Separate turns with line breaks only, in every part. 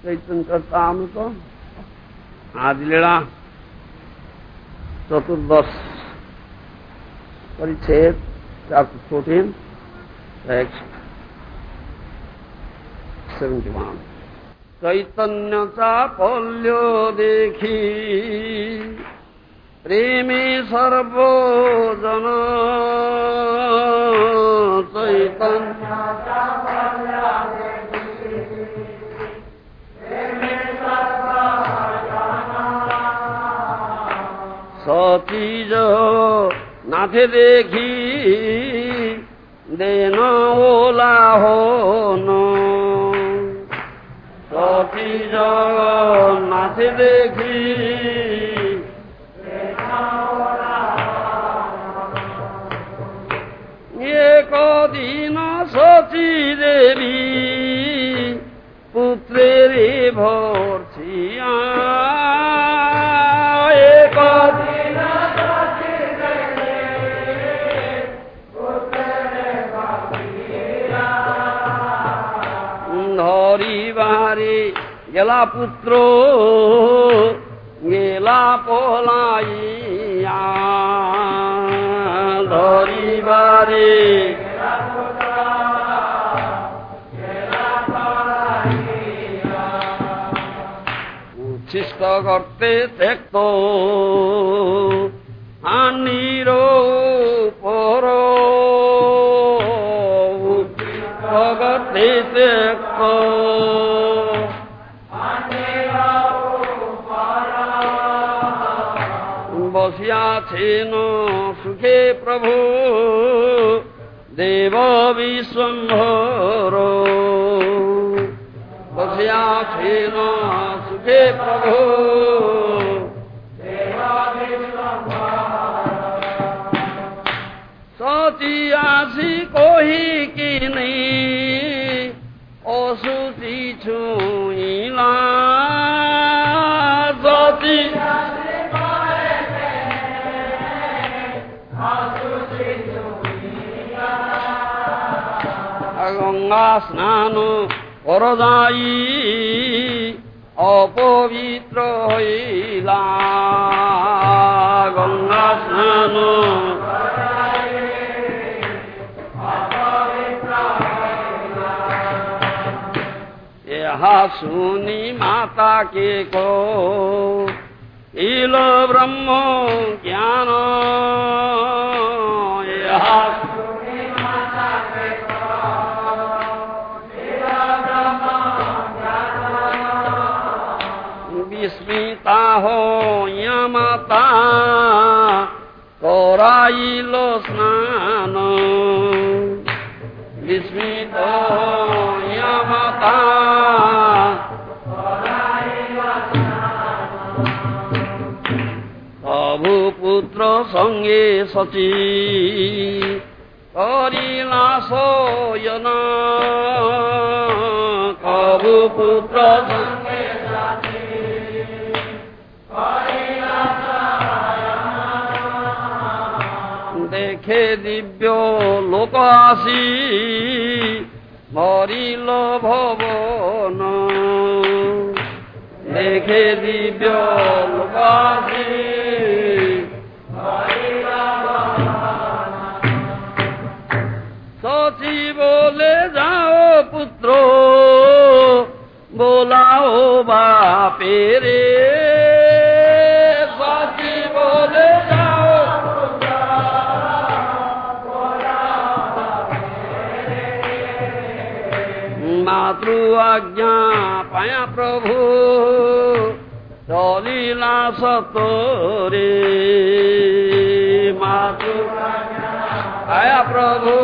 चैतन्य चरितामृत आदि लीला चतुर्दश परिच्छेद chapter 14 text 71 चैतन्य चापल्यो देखी प्रेमी सर्वजन चैतन्य चापल्यो देखी प्रेमी सर्वजन सचीज नाथे देखी देन ओला हो न सचीज नाथे देखी एक दिन सची देवी पुत्रेरी भर्सिया एक दिन सची देवी पुत्रेरी भर्सिया धरी बारी गेला पुत्र गेला पलाइया धरी बारी उच्छिष्ट करते त्यक्त आनिरो पर उच्छिष्ट करते त्यक्त बसियाछेन सुखे प्रभु देव विश्वम्भर बसियाछेन सुखे प्रभु देव विश्वम्भर सची आसी कोही किनी असुचि छुइला सची गंगा स्नान करदाई अपवित्र हईला गंगा स्नान यह सुनी माता के को इल ब्रह्म ज्ञान यह विस्मिता हो या माता कराइलो स्नान विस्मित हो या माता कराइलो स्नान प्रभु पुत्र संगे सची करिला सोयन प्रभु पुत्र संगे देखे दिव्य लोक आसी भरिल भवन देखे दिव्य लोक आसी भरिल भवन सची बोले जाओ पुत्र बोलाओ बापे रे सची बोले मातृ आज्ञा पाया प्रभु चलिला सतरे मातृ आज्ञा पाया प्रभु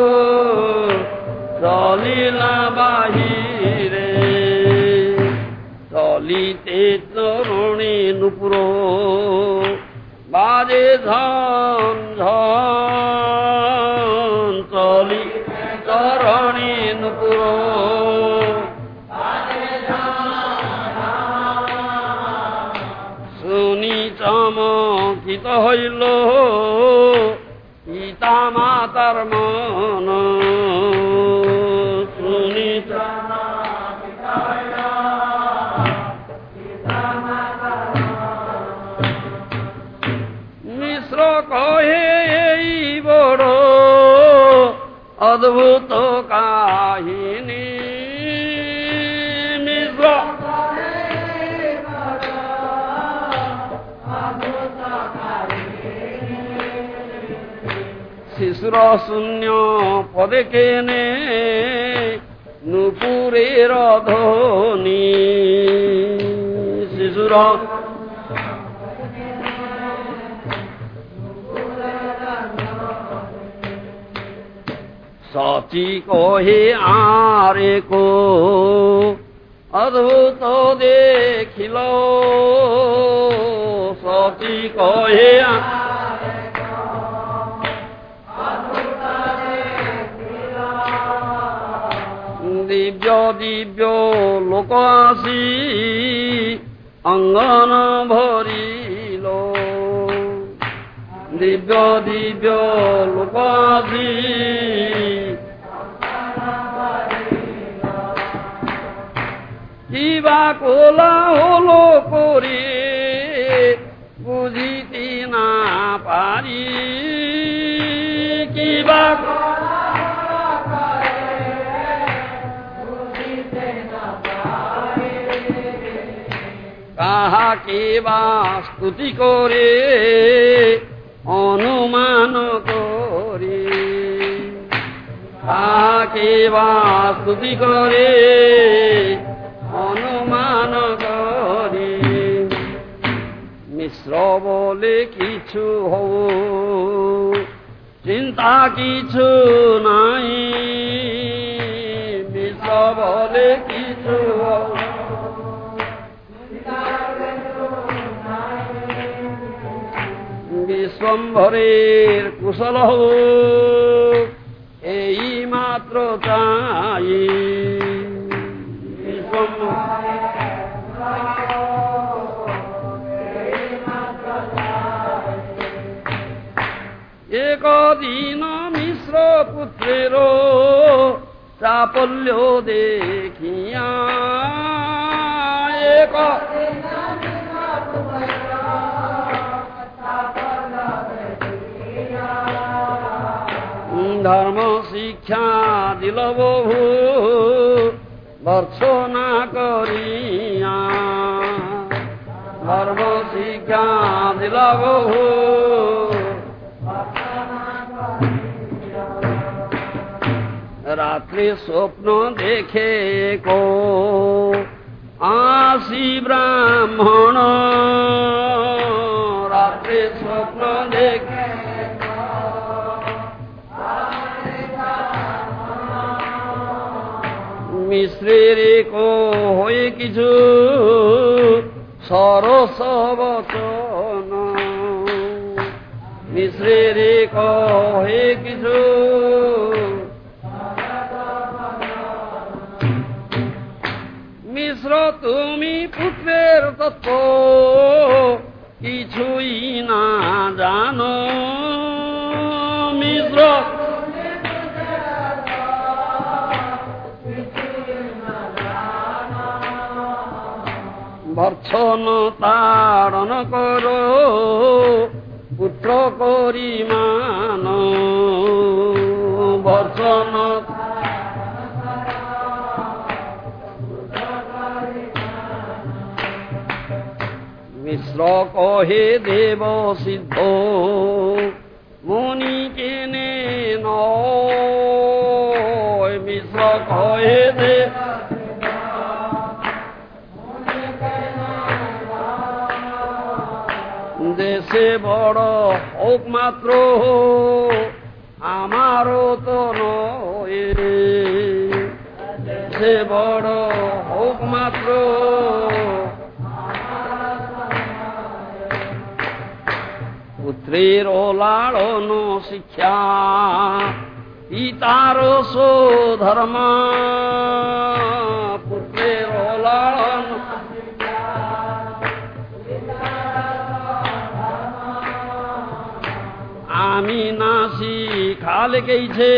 चलिला बाहिरे चलिते तरुणी नुपुर बाजे झन झन चली तरुणी नुपुर চমকিত হইল পিতা মাতার মন শুনি চমকিত হইল মিশ্র কহে এই বড় অদ্ভুত কাহিনী মিশ্র শিশুর শূন্য পদে কেনে নুপুরের ধ্বনি শিশুর সচি কহে আরে কো অদ্ভুত দেখিল সচি কহে দিব্য দিব্য লোক আসি অঙ্গন ভরিল দিব্য দিব্য লোক আসি কিবা কোলা হলো করে বুঝিতে না পারি কিবা কাহাকে বা স্তুতি করে অনুমান করে কাহাকে বা স্তুতি করে অনুমান করে মিশ্র বলে কিছু হও চিন্তা কিছু নাই মিশ্র বলে কিছু হও বিশ্বম্ভরের কুশল হোক এই মাত্র চাই একদিন মিশ্র পুত্রের চাপল্য দেখিয়া এক ধর্ম শিক্ষা দিল বহু ভর্ৎসনা করিয়া ধর্ম শিক্ষা দিল বহু রাত্রি স্বপ্ন দেখে কো আসি ব্রাহ্মণ রাত্রি স্বপ্ন দেখে মিশ্রের কো হয়ে কিছু সরস বচন মিশ্রের কো হয়ে কিছু মিশ্র তুমি পুত্রের তত্ত্ব কিছুই না জানো মিশ্র ভর্ৎসন তাড়ন কর পুত্র করি মান ভর্ৎসন মিশ্র কহে দেব সিদ্ধ মুনি কেনে নয় মিশ্র কহে দেব দেশে বড় হোক মাত্র আমারও তো নয় দেশে বড় হোক মাত্র পুত্রের লালন শিক্ষা পিতার ধর্ম পুত্রের লালন আমি না শিখালে গেছে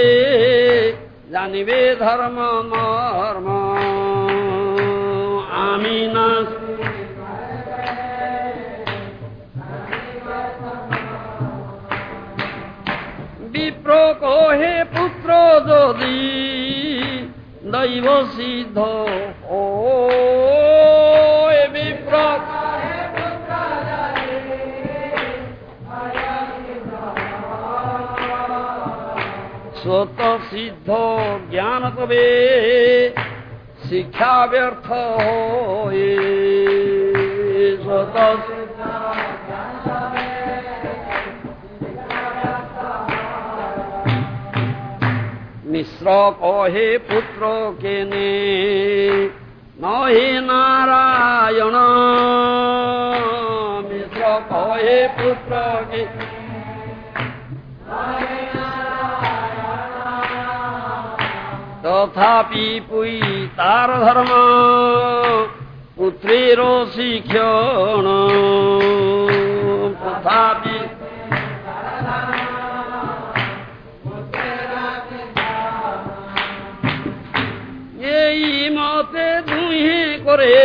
জানিবে ধর্ম মর্ম আমি না বিপ্র কহে পুত্র যদি দৈব সিদ্ধ ও বিপ্র স্বত সিদ্ধ জ্ঞান তবে শিক্ষা ব্যর্থ হয়ে স্বত মিশ্র কহে পুত্র কেনে নহে নারায়ণ মিশ্র কহে পুত্র কে তথাপি পুই তার ধর্ম পুত্রের শিক্ষণ তথাপি এই মতে দুহে করে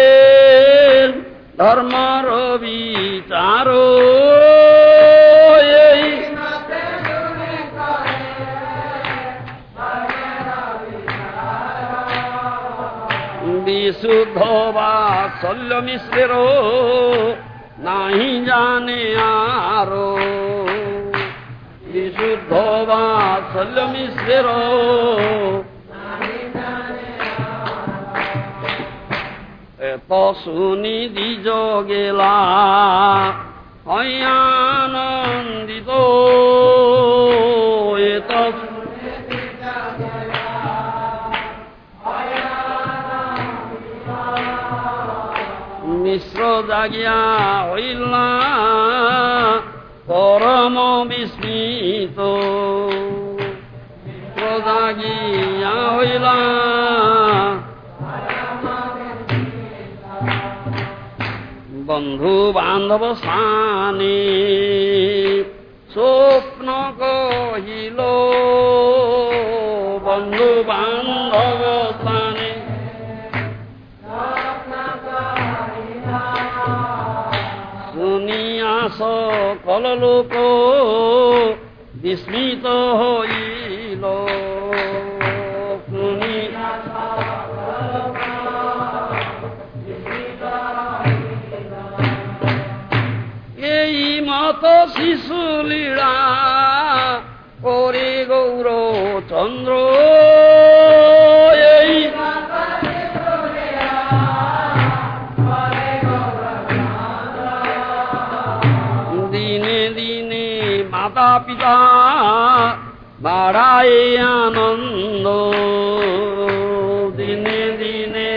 ধর্মর বিচার বিশুদ্ধ বাৎসল্য মিশ্রের নাহি জানে আরো বিশুদ্ধ বাৎসল্য মিশ্রের এত শুনি দ্বিজ গেলা আনন্দিত এত মিশ্র জাগিয়া হইলা পরম বিস্মিত মিশ্র জাগিয়া হইলা বন্ধু বান্ধব স্থানে স্বপ্ন কহিল বন্ধু বান্ধব স্থানে শুনিয়া সকল লোক বিস্মিত হইল এই মত শিশু লীলা করে গৌর চন্দ্র এই দিনে দিনে মাতা পিতা বাড়ায় আনন্দ দিনে দিনে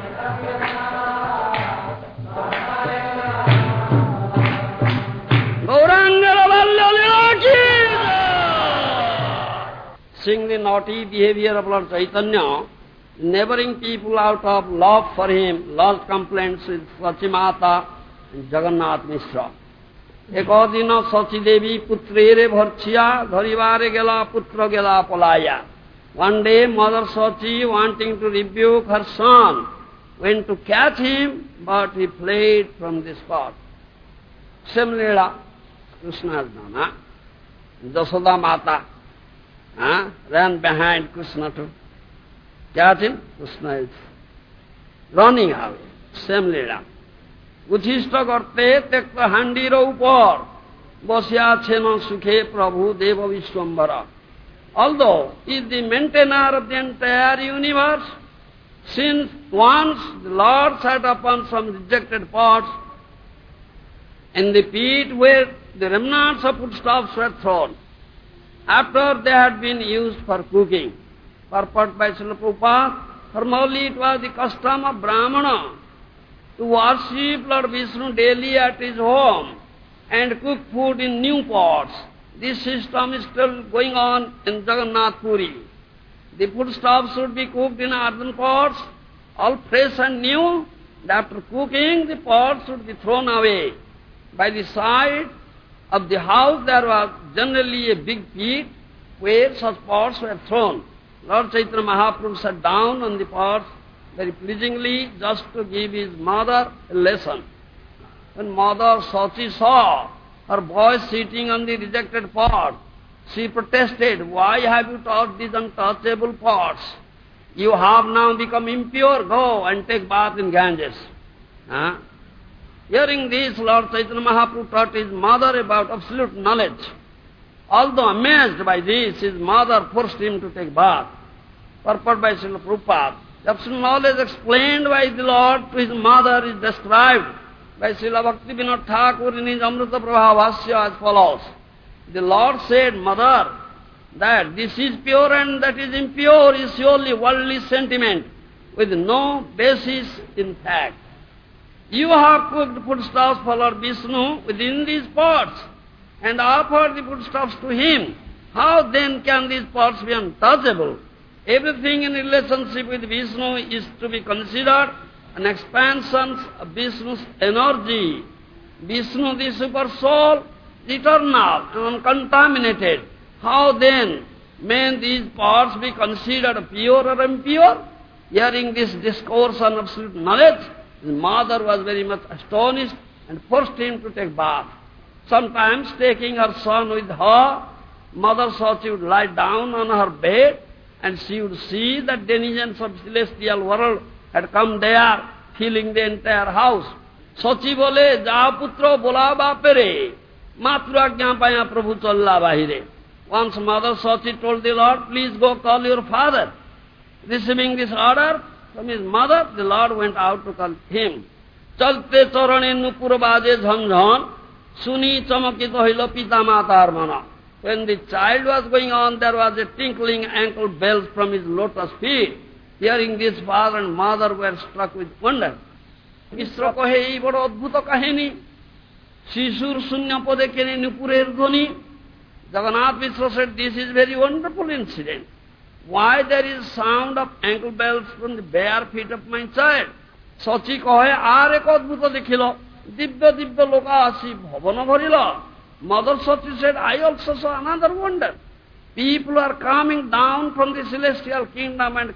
seeing the naughty behavior of Lord Chaitanya, neighboring people out of love for him lodged complaints with Sachimata and Jagannath Mishra. একদিন সচী দেবী পুত্রেরে ভর্ছিয়া ধরিবারে গেলা পুত্র গেলা পলাইয়া. One day Mother Sachi, wanting to rebuke her son, went to catch him, but he fled from the spot. Same Leela Krishna has done. Jasoda Mata ran behind Krishna to catch him. Krishna is running away. Same Leela. উচ্ছিষ্ট করতে তেক্ত হান্ডির উপর বসিয়াছেন সুখে প্রভু দেব Bishwambhar. Although he is the maintainer of the entire universe, since once the Lord sat upon some rejected pots in the pit where the remnants of foodstuffs were thrown, after they had been used for cooking. Purport by Srila Prabhupada, formerly it was the custom of Brahmana to worship Lord Vishnu daily at his home and cook food in new pots. This system is still going on in Jagannath Puri. The foodstuffs should be cooked in earthen pots, all fresh and new, and after cooking the pots should be thrown away. By the side of the house there was generally a big pit where such pots were thrown. Lord Chaitanya Mahaprabhu sat down on the pots very pleasingly just to give his mother a lesson. When Mother Sachi saw her boy sitting on the rejected pot, she protested, "Why have you touched these untouchable pots? You have now become impure. Go and take bath in Ganges." Hearing this, Lord Chaitanya Mahaprabhu taught his mother about absolute knowledge. Although amazed by this, his mother forced him to take bath. Purport by Srila Prabhupada. The absolute knowledge explained by the Lord to his mother is described by Srila Bhakti Vinod Thakur in his Amrita Prabha Bhashya as follows. The Lord said, "Mother, that this is pure and that is impure is surely worldly sentiment with no basis in fact. You have cooked foodstuffs for Lord Vishnu within these pots and offered the foodstuffs to him. How then can these pots be untouchable? Everything in relationship with Vishnu is to be considered an expansion of Vishnu's energy. Vishnu, the super soul, eternal and uncontaminated. How then may these pots be considered pure or impure?" Hearing this discourse on absolute knowledge, his mother was very much astonished and forced him to take bath. Sometimes, taking her son with her, Mother Sachi would lie down on her bed and she would see that denizens of celestial world had come there, filling the entire house. Sachi bole, "Ja putro bola bapere, matru agnya paya prabhu challa bahire." Once Mother Sachi told the Lord, "Please go call your father." Receiving this order from his mother, the Lord went out to call him. Chalte charane nupur baje jhanjhan, suni chamakit hoilo pita matar mana. When the child was going on, there was a tinkling ankle bells from his lotus feet. Hearing this, father and mother were struck with wonder. Mishra kohe, "Ei bodo adbhuta kahini, shishur sunya pode kene nupurer dhoni." Jagannath Mishra said, "This is very wonderful incident. Why there is sound of ankle bells from the bare feet of my child?" Sachi kohe, "Ar ek adbhuta dekhilo, divya divya loka asi bhavana bharila." Mother Sachi said, "I also saw another wonder. People are coming down from the celestial kingdom and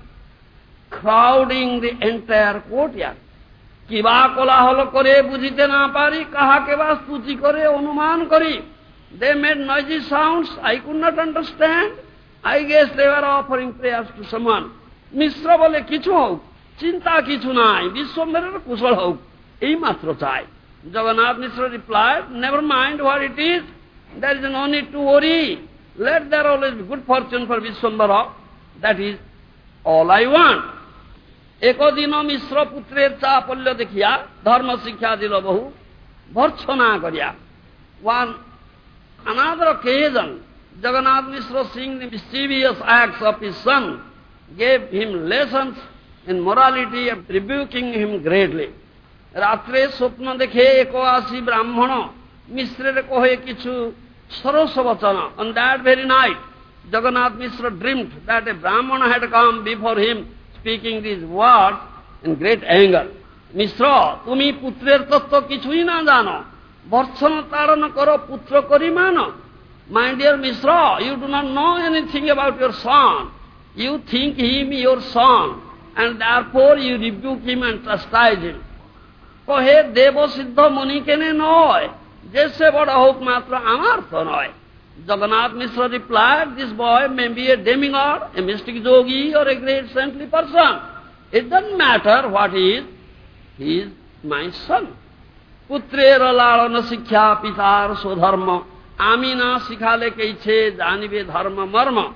crowding the entire courtyard. Kiba kolaholo kore bujite na pari, kahake ba stuti kore anuman kori. They made noisy sounds, I could not understand. I guess they were offering prayers to someone." Mishra bole, "Kichu houk, chinta kichu nai, Vishwambarer kushal houk, ei matro chai." Jagannath Mishra replied, "Never mind what it is, there is no need to worry. Let there always be good fortune for Vishwambara. That is all I want." Ekodino Mishra putrer chapalya dekhiya, dharma shiksha dilo bahu, bharchana kariya. One another occasion, Jagannath Mishra, seeing the mischievous acts of his son, gave him lessons in morality and rebuking him greatly. Ratre swapna dekhe eko asi brahmana, Mishra kohe kichu sarasa vachana. On that very night, Jagannath Mishra dreamed that a brahmana had come before him, speaking these words in great anger. "Mishra, tumi putrer tattva kichui na jano, bharchana tarana karo putra kari mano." My dear Mishra, you do not know anything about your son. You think him your son, and therefore you rebuke him and chastise him. Kohe Deva Siddha Muni kene noy, jese bada houk matra amar to noy. Jagannath Mishra replied, "This boy may be a demigod, a mystic yogi, or a great saintly person. It doesn't matter what he is my son. Putrera lalana sikkha pitar sodharma, amina sikhale keiche janibe dharma marma."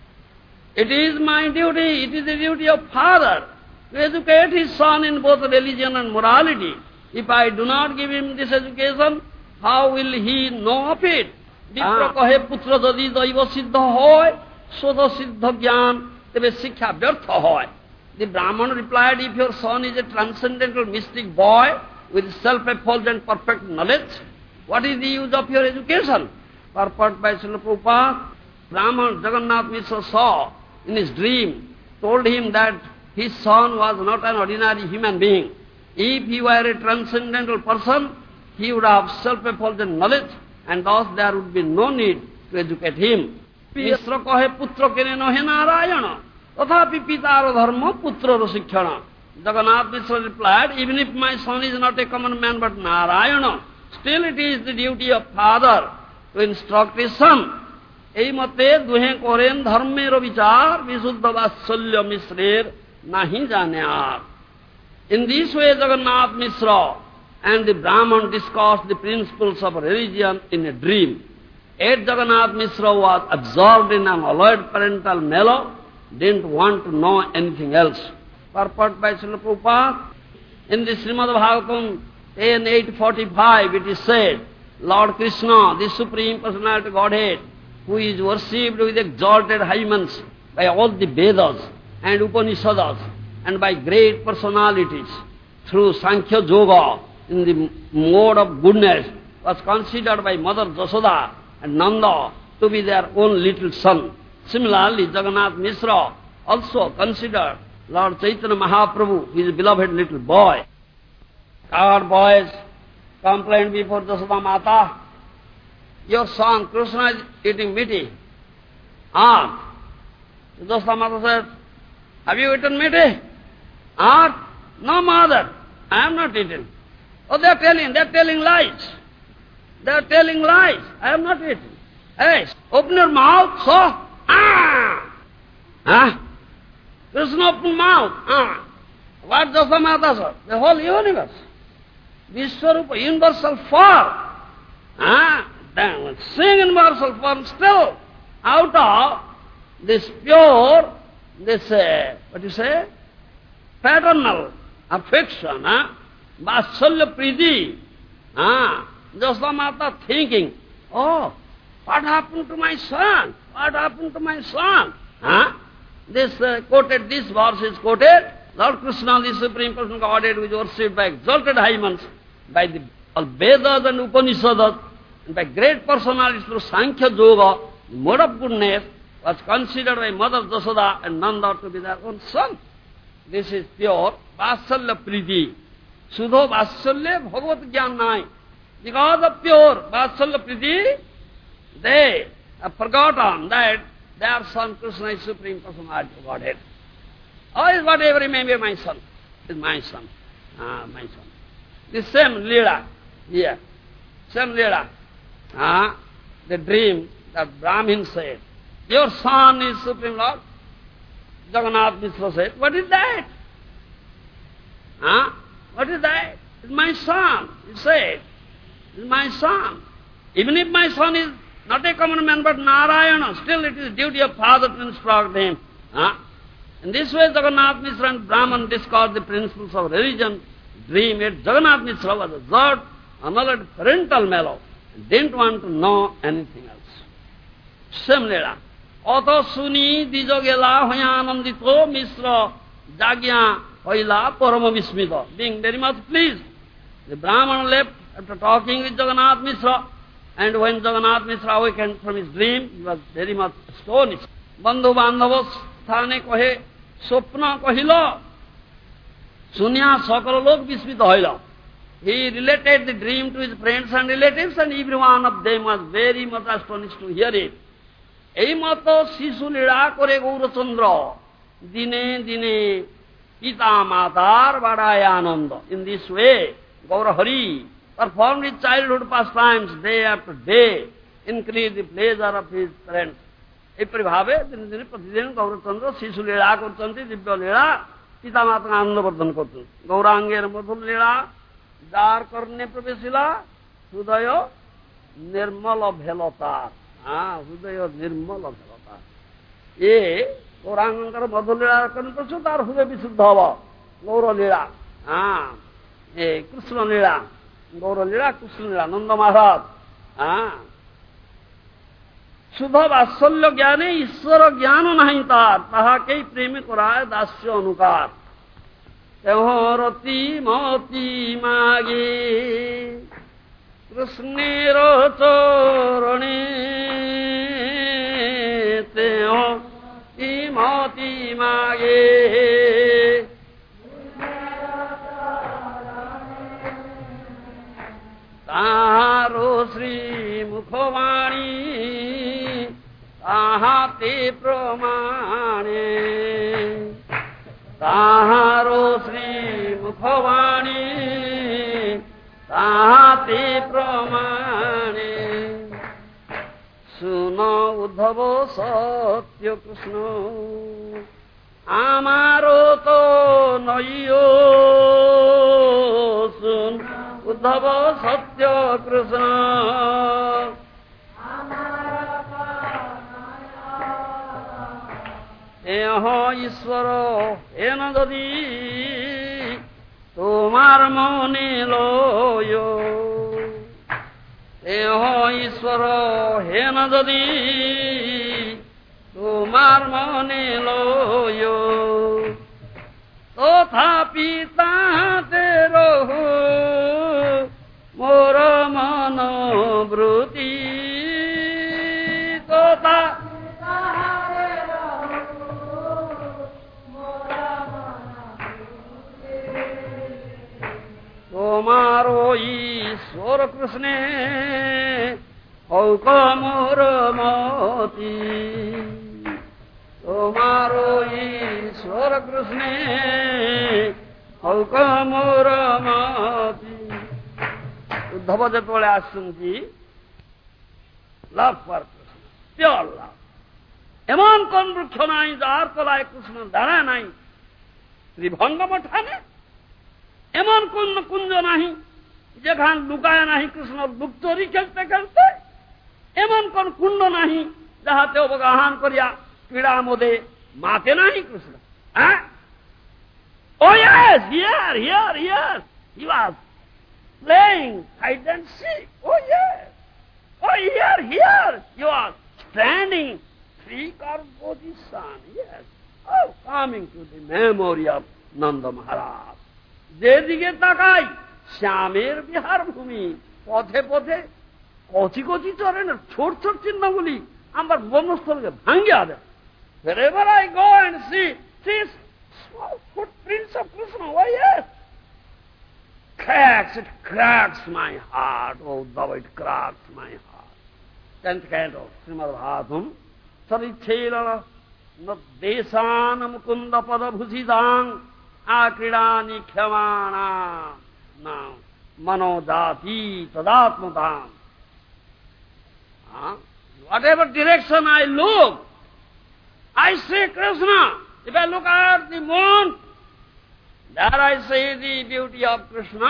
It is my duty, it is the duty of father to educate his son in both religion and morality. If I do not give him this education, how will he know of it? Vipra kahe putra jodi daiva siddha hoy, soda siddha gyan, tebe sikkha vyartha hoy. The Brahman replied, "If your son is a transcendental mystic boy with self-effulgent perfect knowledge, what is the use of your education?" Purport by Srila Prabhupada, Brahman Jagannath Mishra saw in his dream, told him that his son was not an ordinary human being. If he were a transcendental person, he would have self-effulgent knowledge, and thus there would be no need to educate him. Mishra kahe putra kene nohe narayana, tathapi pitaro dharma putraro sikshana. Jagannath Mishra replied, even if my son is not a common man but Narayana, still it is the duty of father to instruct his son. এই মতে দুহে করেন ধর্মের বিচার বিশুদ্ধ বাৎসল্য মিশ্রের নাহি জানে আর. In this way Jagannath Mishra and the Brahman discussed the principles of religion in a dream. Yet Jagannath Mishra was absorbed in an alloyed parental mellow, didn't want to know anything else. Purport by Srila Prabhupada. In the Srimad Bhagavatam 10.845 it is said, Lord Krishna, the Supreme Personality Godhead, who is worshipped with exalted hymns by all the Vedas and Upanishads and by great personalities through Sankhya Yoga in the mode of goodness, was considered by Mother Jasoda and Nanda to be their own little son. Similarly, Jagannath Mishra also considered Lord Chaitanya Mahaprabhu his beloved little boy. Our boys complained before Jasoda Mata, your son Krishna is eating meaty. Jasoda Mata said, have you eaten meaty? No, mother, I am not eating. Oh, they are telling lies. They are telling lies. I am not eating. Hey, open your mouth, so. Krishna open mouth. What Jasoda Mata said? The whole universe. Vishwarupa, universal form. Seeing universal form still out of this pure, what you say, paternal affection, Vatsalya Priti. Jasoda Mata thinking, oh, what happened to my son? What happened to my son? This verse is quoted, Lord Krishna, the Supreme Personal Godhead, which was worshipped by exalted hymns, by the Vedas and Upanishads, and by great personalities through Sankhya Yoga, the mode of goodness, was considered by Mother Jasoda and Nanda to be their own son. This is pure Vatsalya Priti. Sudho Vatsalya Bhagavat Gyan Nai. Because of pure Vatsalya Priti, they have forgotten that their son Krishna is Supreme Personality of Godhead. Oh, is whatever he may be, my son. Is my son. My son. The same Leela here. Same Leela. The dream that Brahmin said, your son is Supreme Lord. Jagannath Mishra said, what is that? What is that? It's my son, he said. It's my son. Even if my son is not a common man but Narayana, still it is duty of father to instruct him. In this way Jagannath Mishra and Brahman discussed the principles of religion, dream. Yet Jagannath Mishra was absorbed, annulled parental mellow, and didn't want to know anything else. Similarly, Oto Suni Dijogela Hoyanandito Mishra Jagya Hoila Parama Vismita. Being very much pleased, the Brahman left after talking with Jagannath Mishra, and when Jagannath Mishra awakened from his dream, he was very much astonished. Bandhu Bandhavos Sthane Kohe Sopna Kohila Sunya Sakala Lok Vismita Hoila. He related the dream to his friends and relatives, and every one of them was very much astonished to hear it. এই মতো শিশু লীলা করে গৌরচন্দ্র দিনে দিনে পিতা মাতার বাড়ায় আনন্দ. In this way, Gaurahari performed his childhood pastimes day after day, increased the pleasure of his parents. ଏପରି ଭାବେ ଦିନେ ଦିନେ ପ୍ରତିଦିନ ଗୌରଚନ୍ଦ୍ର ଶିଶୁ ଲୀଳା କରୁଛନ୍ତି, ଦିବ୍ୟ ଲୀଳା, ପିତା ମାତାଙ୍କ ଆନନ୍ଦ ବର୍ଦ୍ଧନ କରୁଛନ୍ତି. ଗୌରାଙ୍ଗେର ମଧୁର ଲୀଳା ଯାର କର୍ଣ୍ଣେ ପ୍ରବେଶିଲା ହୃଦୟ ନିର୍ମଳ ଭେଲତା. ହୃଦୟ ନିର୍ମଳ ଭେଲତା. ଏ ଗୌରାଙ୍ଗଙ୍କର ମଧୁର ଲୀଳା କରିଛୁ, ତାର ହୃଦୟ ବିଶୁଦ୍ଧ ହବ. ଗୌର ଲୀଳା, ଏ କୃଷ୍ଣ ଲୀଳା, ଗୌର ଲୀଳା କୃଷ୍ଣ ଲୀଳା, ନନ୍ଦ ମହାରାଜ. শুদ্ধ বাৎসল্য জ্ঞানে ঈশ্বর জ্ঞান নাহি তার, তাহাকে প্রেমে করায় দাস্য অনুকার। তেহরতি মতি মাগে কৃষ্ণের চরণে, তেহরতি মতি মাগে তাহারো শ্রী মুখবাণী তাহাতে প্রমাণে, তাহারো শ্রী মুখবাণী তাহাতে প্রমাণে শুন উদ্ধব সত্য কৃষ্ণ আমারও তো নইও শুন উদ্ধব সত্য কৃষ্ণ এহ ঈশ্বর এন যদি তোমার মনে লয় এহ ঈশ্বর হেন যদি তোমার মনে লয় তথাপি তাহাতে রহ মোর মনোবৃত্তি তথা তোমার ঈশ্বর কৃষ্ণে হৌক মোর মতি তোমার ঈশ্বর কৃষ্ণে হৌক মোর মতি উদ্ধব যেতବେଳେ আসছেন love for Krishna pure love এমন কোন বৃক্ষ নাই যার তলায় কৃষ্ণ দাঁড়ায় নাই ত্রিভঙ্গ মঠানে এমন কোন কুঞ্জ নাহি যেখান লুকায় নাহি কৃষ্ণ গুপ্তরি খেলতে খেলতে এমন কোন কুণ্ড নাহি যাহাতে অবগাহন করিয়া ক্রীড়া মোদে মাতে নাহি Krishna Oh yes, here he was playing hide and seek. Oh yes, oh here he was standing three-car position. Yes, oh coming to the memory of Nanda Maharaj. যেদিকে তাকাই শ্যামের বিহার ভূমি পথে পথে কচি কচি চরণের ছোট ছোট চিহ্নগুলি আমার বনস্থলকে ভাঙ্গিয়া দেয় wherever I go and see small footprints of Krishna. Why yes, it cracks my heart. Oh thou, it cracks my heart. 10th canto Srimad Bhagavatam Sarichela Nadesan Mukunda Pada Bhusidang Akridani Khyamana Now Manodati Tadatmatam. Whatever direction I look, I see Krishna. If I look at the moon, there I see the beauty of Krishna.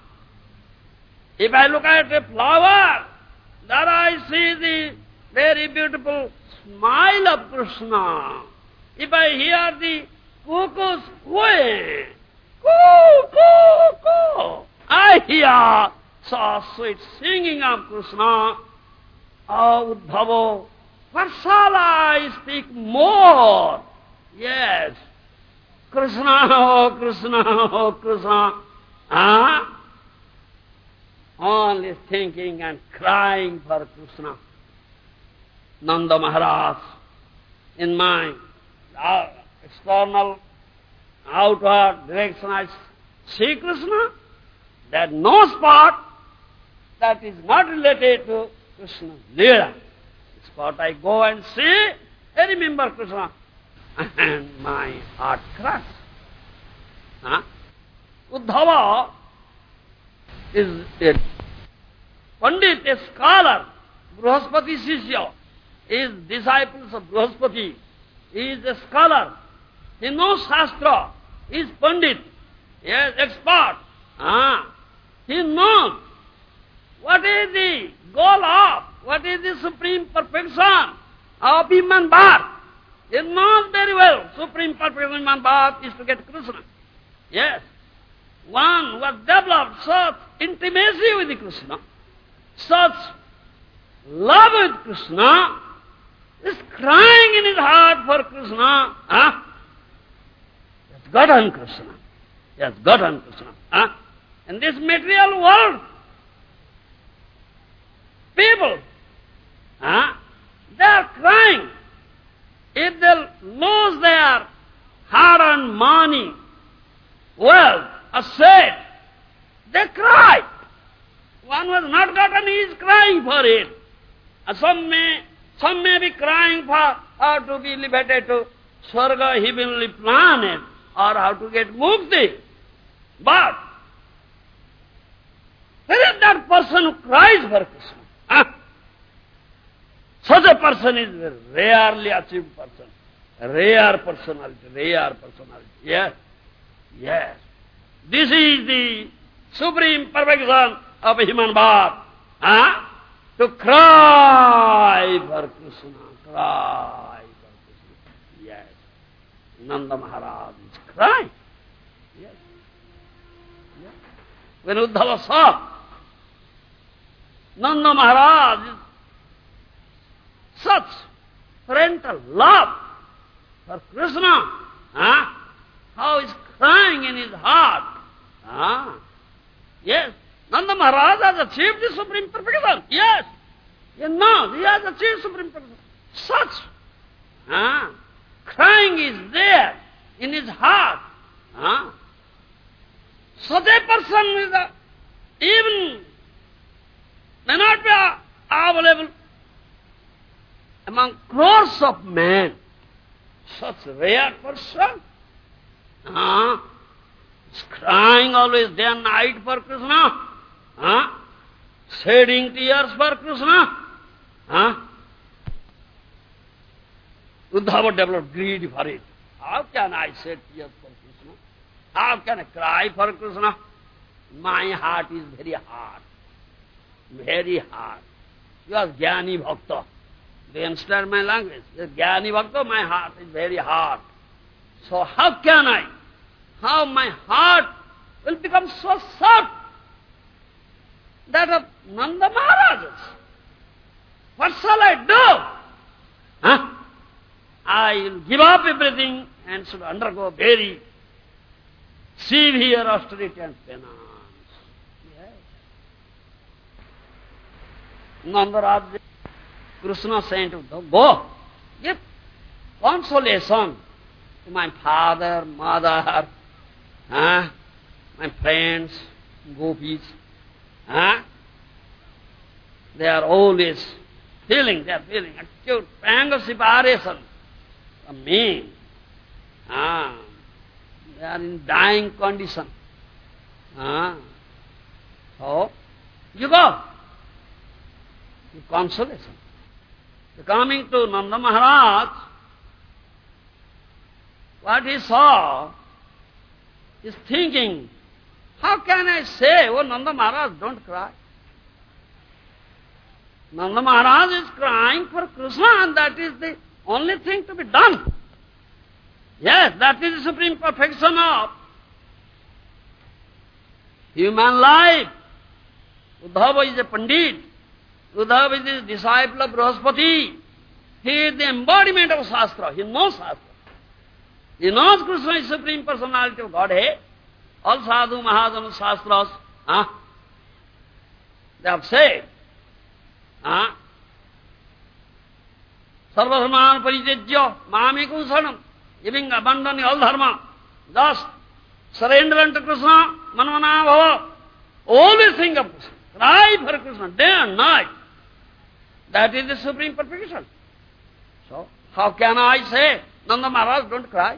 If I look at a flower, there I see the very beautiful smile of Krishna. If I hear the cuckoo's cooing, coo, coo, coo, I hear so sweet singing of Krishna. Oh, Uddhava, what shall I speak more? Yes, Krishna, oh Krishna, oh Krishna. Only thinking and crying for Krishna. Nanda Maharaj, in my external, outward direction, I see Krishna. There's no spot that is not related to Krishna Leela. The spot I go and see, I remember Krishna. And my heart cracks. Uddhava is a Pandit, a scholar, Brihaspati Sishya, is disciples of Brihaspati. He is a scholar. He knows Shastra. He is Pandit. He is expert. He knows what is the goal of, what is the supreme perfection of human birth. He knows very well, supreme perfection of human birth is to get Krishna. Yes. One who has developed such intimacy with Krishna, such love with Krishna, is crying in his heart for Krishna. He has gotten Krishna. He has gotten Krishna. In this material world, people, they are crying. If they lose their hard-earned money, wealth, asset, they cry. One who has not gotten, he is crying for it. Some may be crying for how to be liberated to Swarga, heavenly planet, or how to get mukti. But where is that person who cries for Krishna? Huh? Such a person is a rarely achieved person. A rare personality, Yes, yes. This is the supreme perfection of a human being. Huh? To cry for Krishna, cry for Krishna. Yes. Nanda Maharaj is crying. Yes. Yes. When Uddhava saw Nanda Maharaj is such parental love for Krishna, how he is crying in his heart. Yes, Nanda Maharaj has achieved the supreme perfection. Yes, he knows he has achieved supreme perfection. Such crying is there in his heart. Such a person is even may not be available among crores of men. Such a rare person. Is crying always day and night for Krishna. Shedding tears for Krishna. Uddhava developed greed for it. How can I shed tears for Krishna? How can I cry for Krishna? My heart is very hard. Very hard. You are Jnani Bhakta. Do you understand my language? You are Jnani Bhakta, my heart is very hard. So how can I? How my heart will become so soft? That of Nanda Maharaj's. What shall I do? I will give up everything and should undergo very severe austerity and penance. Yes. Nanda Raj, Krishna sent Uddhava, go, give consolation to my father, mother, my friends, gopis. They are always feeling acute pang of separation from me. They are in dying condition. So, you go. Give consolation. Coming to Nanda Maharaj, what he saw is thinking, how can I say, oh Nanda Maharaj, don't cry. Nanda Maharaj is crying for Krishna and that is the only thing to be done. Yes, that is the supreme perfection of human life. Uddhava is a Pandit. Uddhava is the disciple of Brahaspati. He is the embodiment of Shastra. He knows Shastra. He knows Krishna is Supreme Personality of Godhead. All Sadhu, Mahajana, Shastras, they have said, Sarvadharman parijajya mamikum saranam, giving abandoning all dharma, just surrender unto Krishna, manvana bhava, always think of Krishna, cry for Krishna, day and night. That is the supreme perfection. So, how can I say, Nanda Maharaj, don't cry?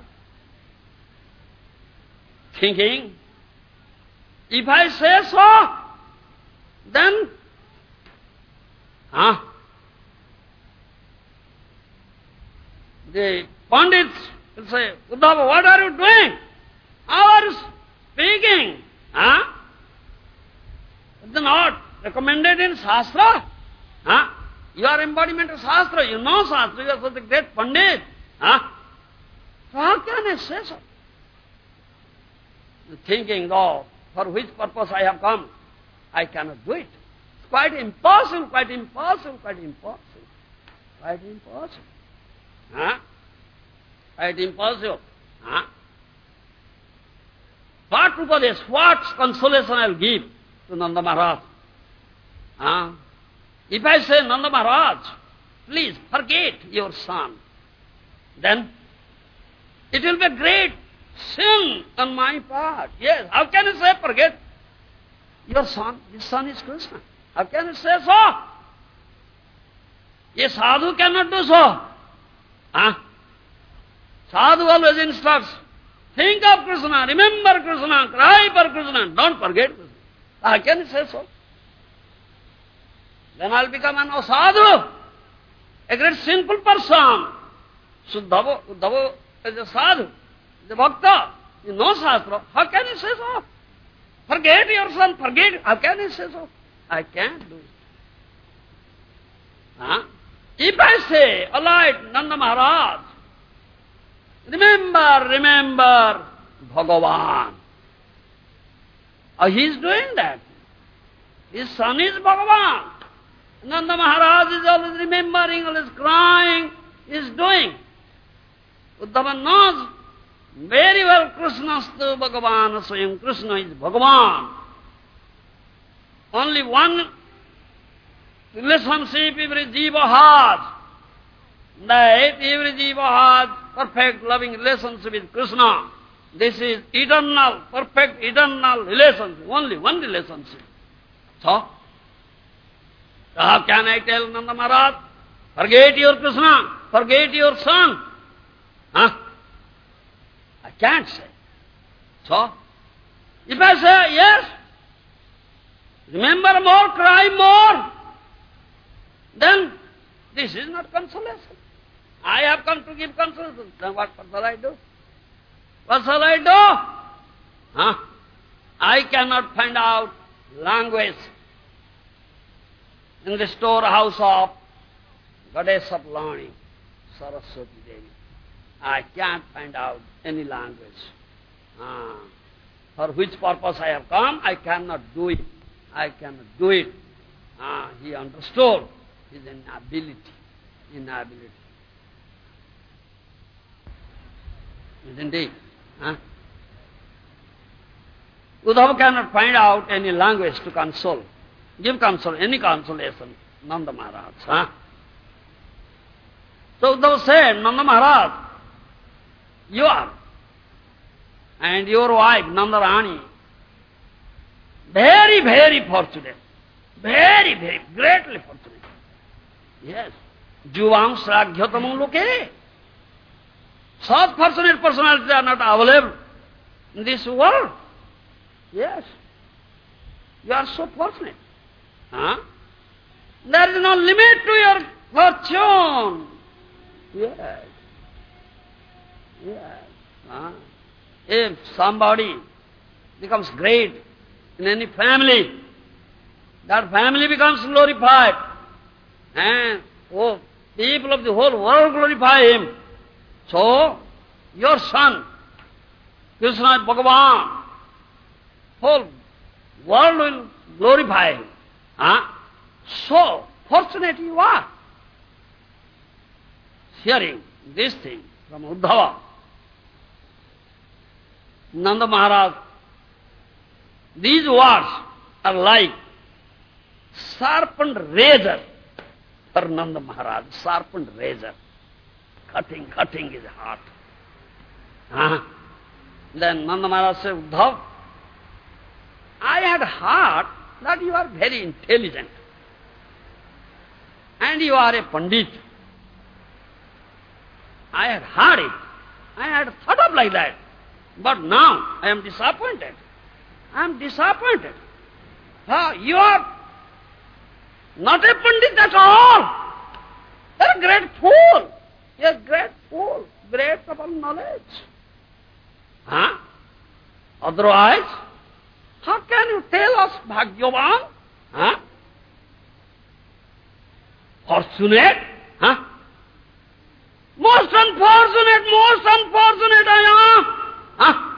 Thinking, if I say so, then, the Pandits will say, Uddhava, what are you doing? How are you speaking? It's not recommended in Shastra. You are embodiment of Shastra, you know Shastra, you are such a great Pandit. So how can I say so? Thinking, though, for which purpose I have come, I cannot do it. It's quite impossible. Quite impossible. Quite impossible. What upadesh, what consolation I will give to Nanda Maharaj? If I say, Nanda Maharaj, please forget your son, then it will be a great sin on my part. Yes, how can you say forget your son? His son is Krishna. How can you say so? A sadhu cannot do so. Sadhu always instructs, Think of Krishna, remember Krishna, cry for Krishna, don't forget Krishna. How can you say so? Then I'll become an asadhu, a great sinful person. Uddhava is a sadhu, is a bhakta, you know Shastra. How can you say so? Forget your son, forget. How can you say so? I can't do it. If I say, alright, Nanda Maharaj, remember Bhagavan. He is doing that. His son is Bhagavan. Nanda Maharaj is always remembering, always crying, he is doing. Uddhava knows very well Krishnastu Bhagavan Swayam. Krishna is Bhagavan. Only one relationship every jiva has. That every jiva has perfect loving relationship with Krishna. This is eternal, perfect eternal relationship. Only one relationship. So, how can I tell Nanda Maharaj, forget your Krishna, forget your son? I can't say. So, if I say, yes, remember more, cry more, then this is not consolation. I have come to give consolation. Then what shall I do? What shall I do? I cannot find out language in the storehouse of Goddess of Learning, Saraswati Devi. I can't find out any language. For which purpose I have come, I cannot do it. I cannot do it. He understood his inability. Isn't it? Uddhava cannot find out any language to console, give any consolation, Nanda Maharaj. So Uddhava said, Nanda Maharaj, you are, and your wife, Nanda Rani, very, very fortunate. Very, very, greatly fortunate. Yes. Juvam Sraghyatamam Loke. Such fortunate personalities are not available in this world. Yes. You are so fortunate. There is no limit to your fortune. Yes. Yes. If somebody becomes great in any family, that family becomes glorified. And people of the whole world glorify him. So, your son, Krishna Bhagavan, whole world will glorify him. So fortunate you are. Hearing this thing from Uddhava, Nanda Maharaj, these words are like sharpened razor for Nanda Maharaj, sharpened razor, cutting his heart. Then Nanda Maharaj said, Uddhav, I had heard that you are very intelligent and you are a Pandit. I had heard it. I had thought of like that. But now I am disappointed. I am disappointed. You are not a Pandit at all. You are a great fool. You are a great fool. Great upon knowledge. Otherwise, how can you tell us Bhagyavan? Fortunate? Most unfortunate I am.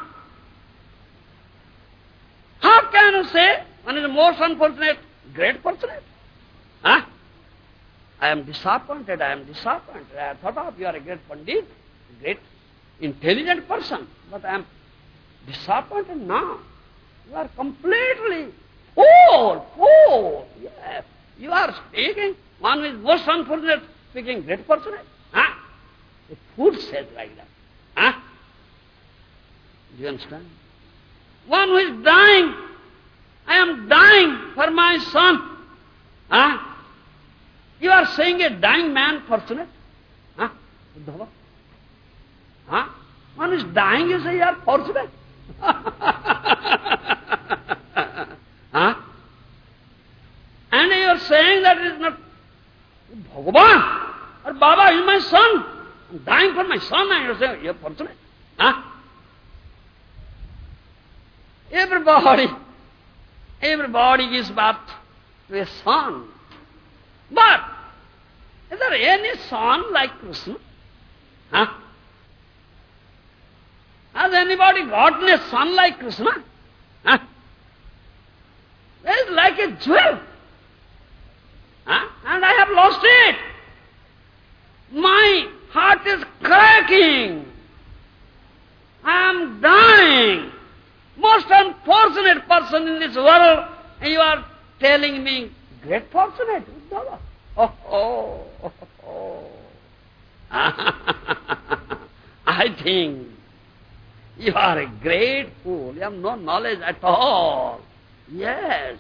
How can you say one is the most unfortunate, great fortunate? I am disappointed. I thought of you are a great Pandit, great intelligent person, but I am disappointed now. You are completely fool. Yes. You are speaking, one who is most unfortunate, speaking great fortunate. The fool says like that. Do you understand? One who is dying, I am dying for my son. You are saying a dying man fortunate? Uddhava? One is dying, you say you are fortunate. Huh? And you are saying that it is not Bhagavan or Baba is my son. I'm dying for my son and you are saying you are fortunate. Huh? Everybody gives birth to a son. But is there any son like Krishna? Huh? Has anybody gotten a son like Krishna? Huh? It's like a jewel. Huh? And I have lost it. My heart is cracking. I am dying. Most unfortunate person in this world, and you are telling me, great fortunate. Oh. I think you are a great fool. You have no knowledge at all. Yes.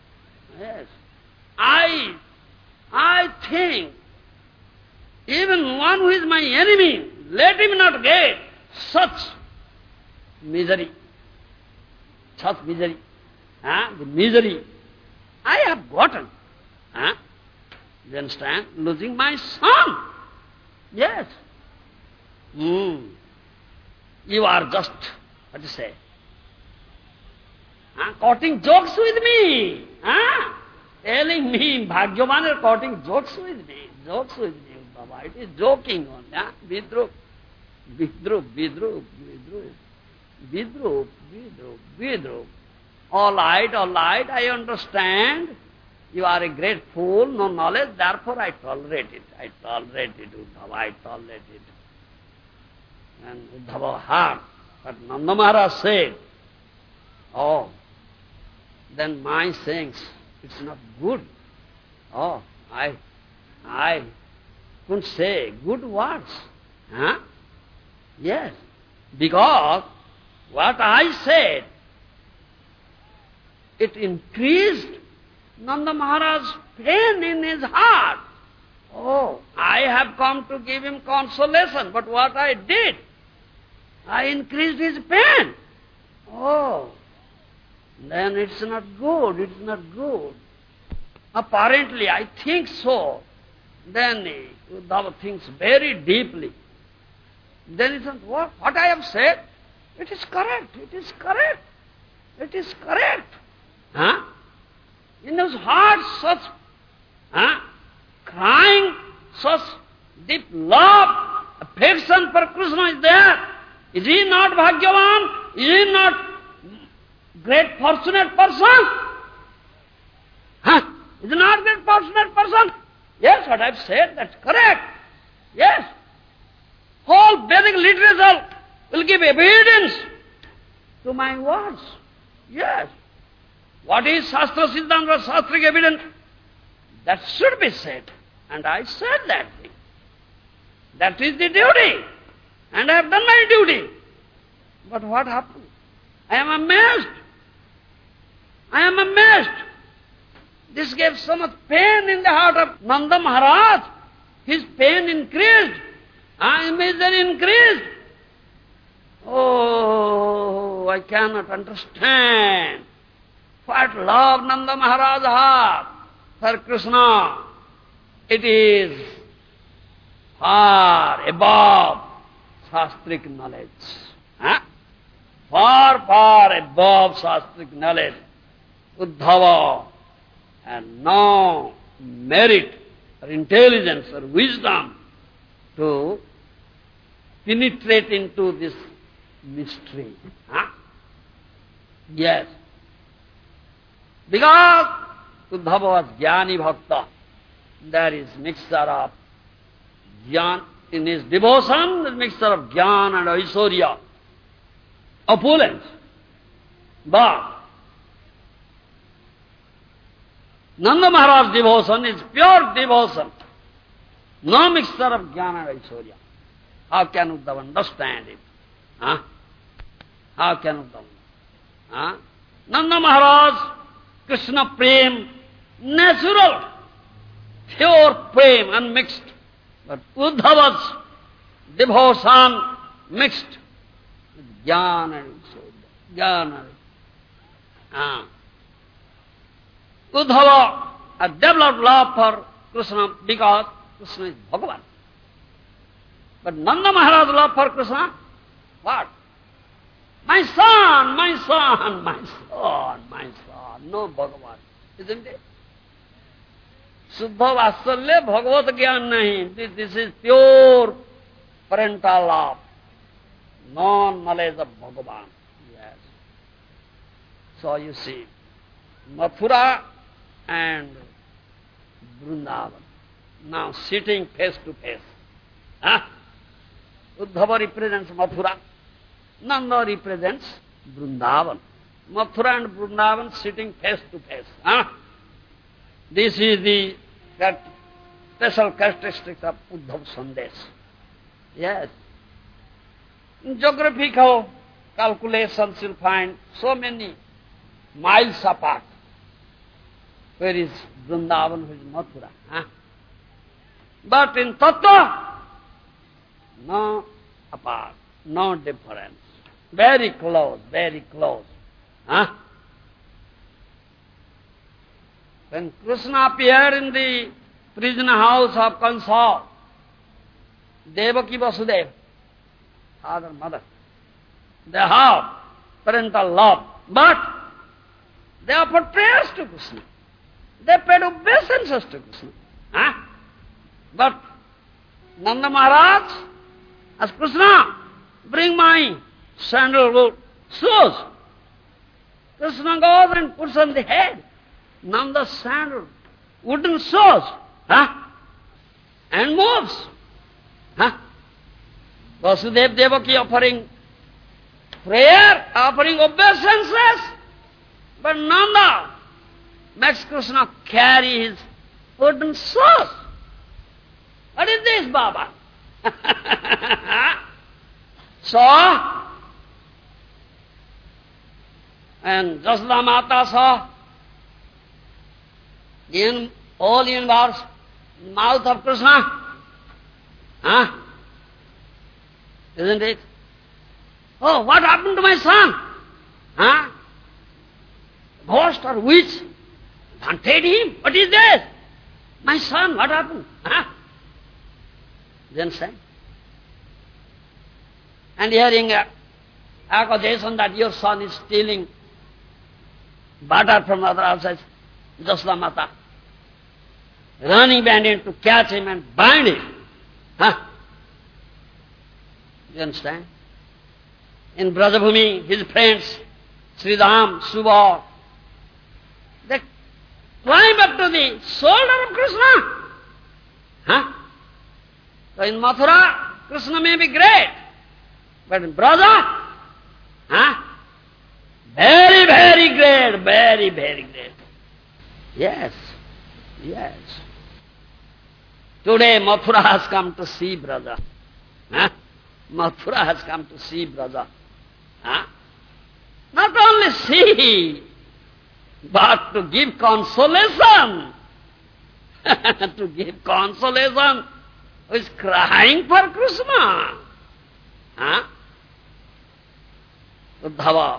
I think even one who is my enemy, let him not get such misery. Such misery. The misery I have gotten. You understand? Losing my son. Yes. You are just, what do you say? Cutting jokes with me. Telling me, Bhagyavan is cutting jokes with me. Baba. It is joking only. Vidrup. All right, I understand. You are a great fool, no knowledge, therefore I tolerate it. Uddhava, I tolerate it. And Uddhava heard. But Nanda Maharaj said, oh, then my sayings, it's not good. Oh, I couldn't say good words. Yes, because what I said, it increased Nanda Maharaj's pain in his heart. Oh, I have come to give him consolation, but what I did, I increased his pain. Oh, then it's not good. Apparently, I think so. Then Uddhava thinks very deeply. Then he says, what I have said, it is correct. In those hearts, such crying, such deep love, affection for Krishna is there. Is he not Bhagyavan? Is he not great fortunate person? Is he not great fortunate person? Yes, what I have said, that's correct. Yes. Whole Vedic literature will give evidence to my words. Yes. What is Shastra Siddhanta, Shastric evidence? That should be said. And I said that thing. That is the duty. And I have done my duty. But what happened? I am amazed. This gave so much pain in the heart of Nanda Maharaj. His pain increased. His misery increased. Oh, I cannot understand what love Nanda Maharaj had for Krishna. It is far above Shastric knowledge. Far above Shastric knowledge. Uddhava had no merit or intelligence or wisdom to penetrate into this mystery. Yes. Because Uddhava was Jnani Bhakta, there is mixture of Jnana, in his devotion, there is mixture of Jnana and Aishwarya, opulence. But Nanda Maharaj's devotion is pure devotion, no mixture of Jnana and Aishwarya. How can Uddhava understand it? How can Uddhava? Nanda Maharaj, Krishna Prem, natural, pure Prem, unmixed. But Uddhava's devotion mixed Jnana Visuddha. Jnana. Uddhava has developed love for Krishna because Krishna is Bhagavan. But Nanda Maharaj love for Krishna, what? My son, my son, my son, my son. No Bhagavan. Isn't it? Suddha Vasalya Bhagavad Gyan nahi. This is pure parental love. Non-knowledge of Bhagavan. Yes. So you see, Mathura and Vrindavan now sitting face to face. Uddhava represents Mathura. Nanda represents Vrindavan. Mathura and Vrindavan sitting face to face. This is that special characteristic of Uddhava Sandesh. Yes. In geographical calculations you'll find so many miles apart. Where is Vrindavan, where is Mathura? But in Tattva, no apart, no difference. Very close, very close. When Krishna appeared in the prison house of Kansa, Devaki Vasudeva, father, mother, they have parental love, but they offered prayers to Krishna. They paid obeisances to Krishna. But Nanda Maharaj asked Krishna, bring my sandalwood shoes. Krishna goes and puts on the head Nanda's sandal, wooden shoes, and moves. Vasudeva Devaki offering prayer, offering obeisances, but Nanda makes Krishna carry his wooden shoes. What is this, Baba? So, and Jasla Mata saw all involves mouth of Krishna. Isn't it? Oh, what happened to my son? Ghost or witch haunted him. What is this? My son, what happened? Then said. And hearing accusation that your son is stealing butter from other houses, Jasla Mata running behind him to catch him and bind him. You understand? In Brajabhumi, his friends, Sridham, Subha, they climb up to the shoulder of Krishna. So in Mathura, Krishna may be great, but in Braja, very, very great, very, very great. Yes, yes. Today Mathura has come to see Braja. Mathura has come to see Braja. Not only see, but to give consolation. To give consolation, who is crying for Krishna. Uddhava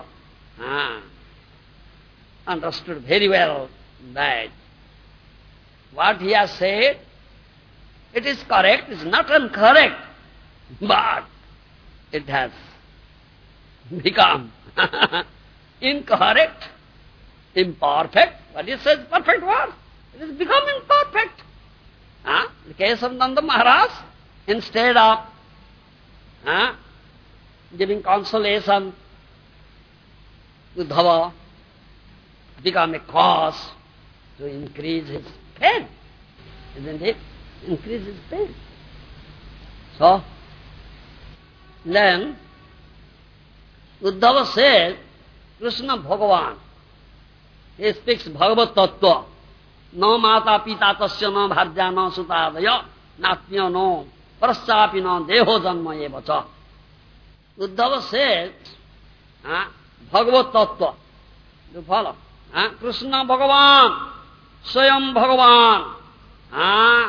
understood very well that what he has said, it is correct, it is not incorrect, but it has become incorrect, imperfect. What he says perfect was, it has become imperfect. In the case of Nanda Maharaj, instead of giving consolation, Uddhava become a cause to increase his pain. Isn't it? Increase his pain. So, then, Uddhava says, Krishna Bhagavan, he speaks Bhagavad Tattva. No mata pita tasya no bhajya no sutadaya natya no praschapi no deho janma eva cha. Uddhava says, Bhagavad Tattva. You follow? Krishna Bhagavan, Swayam Bhagavan,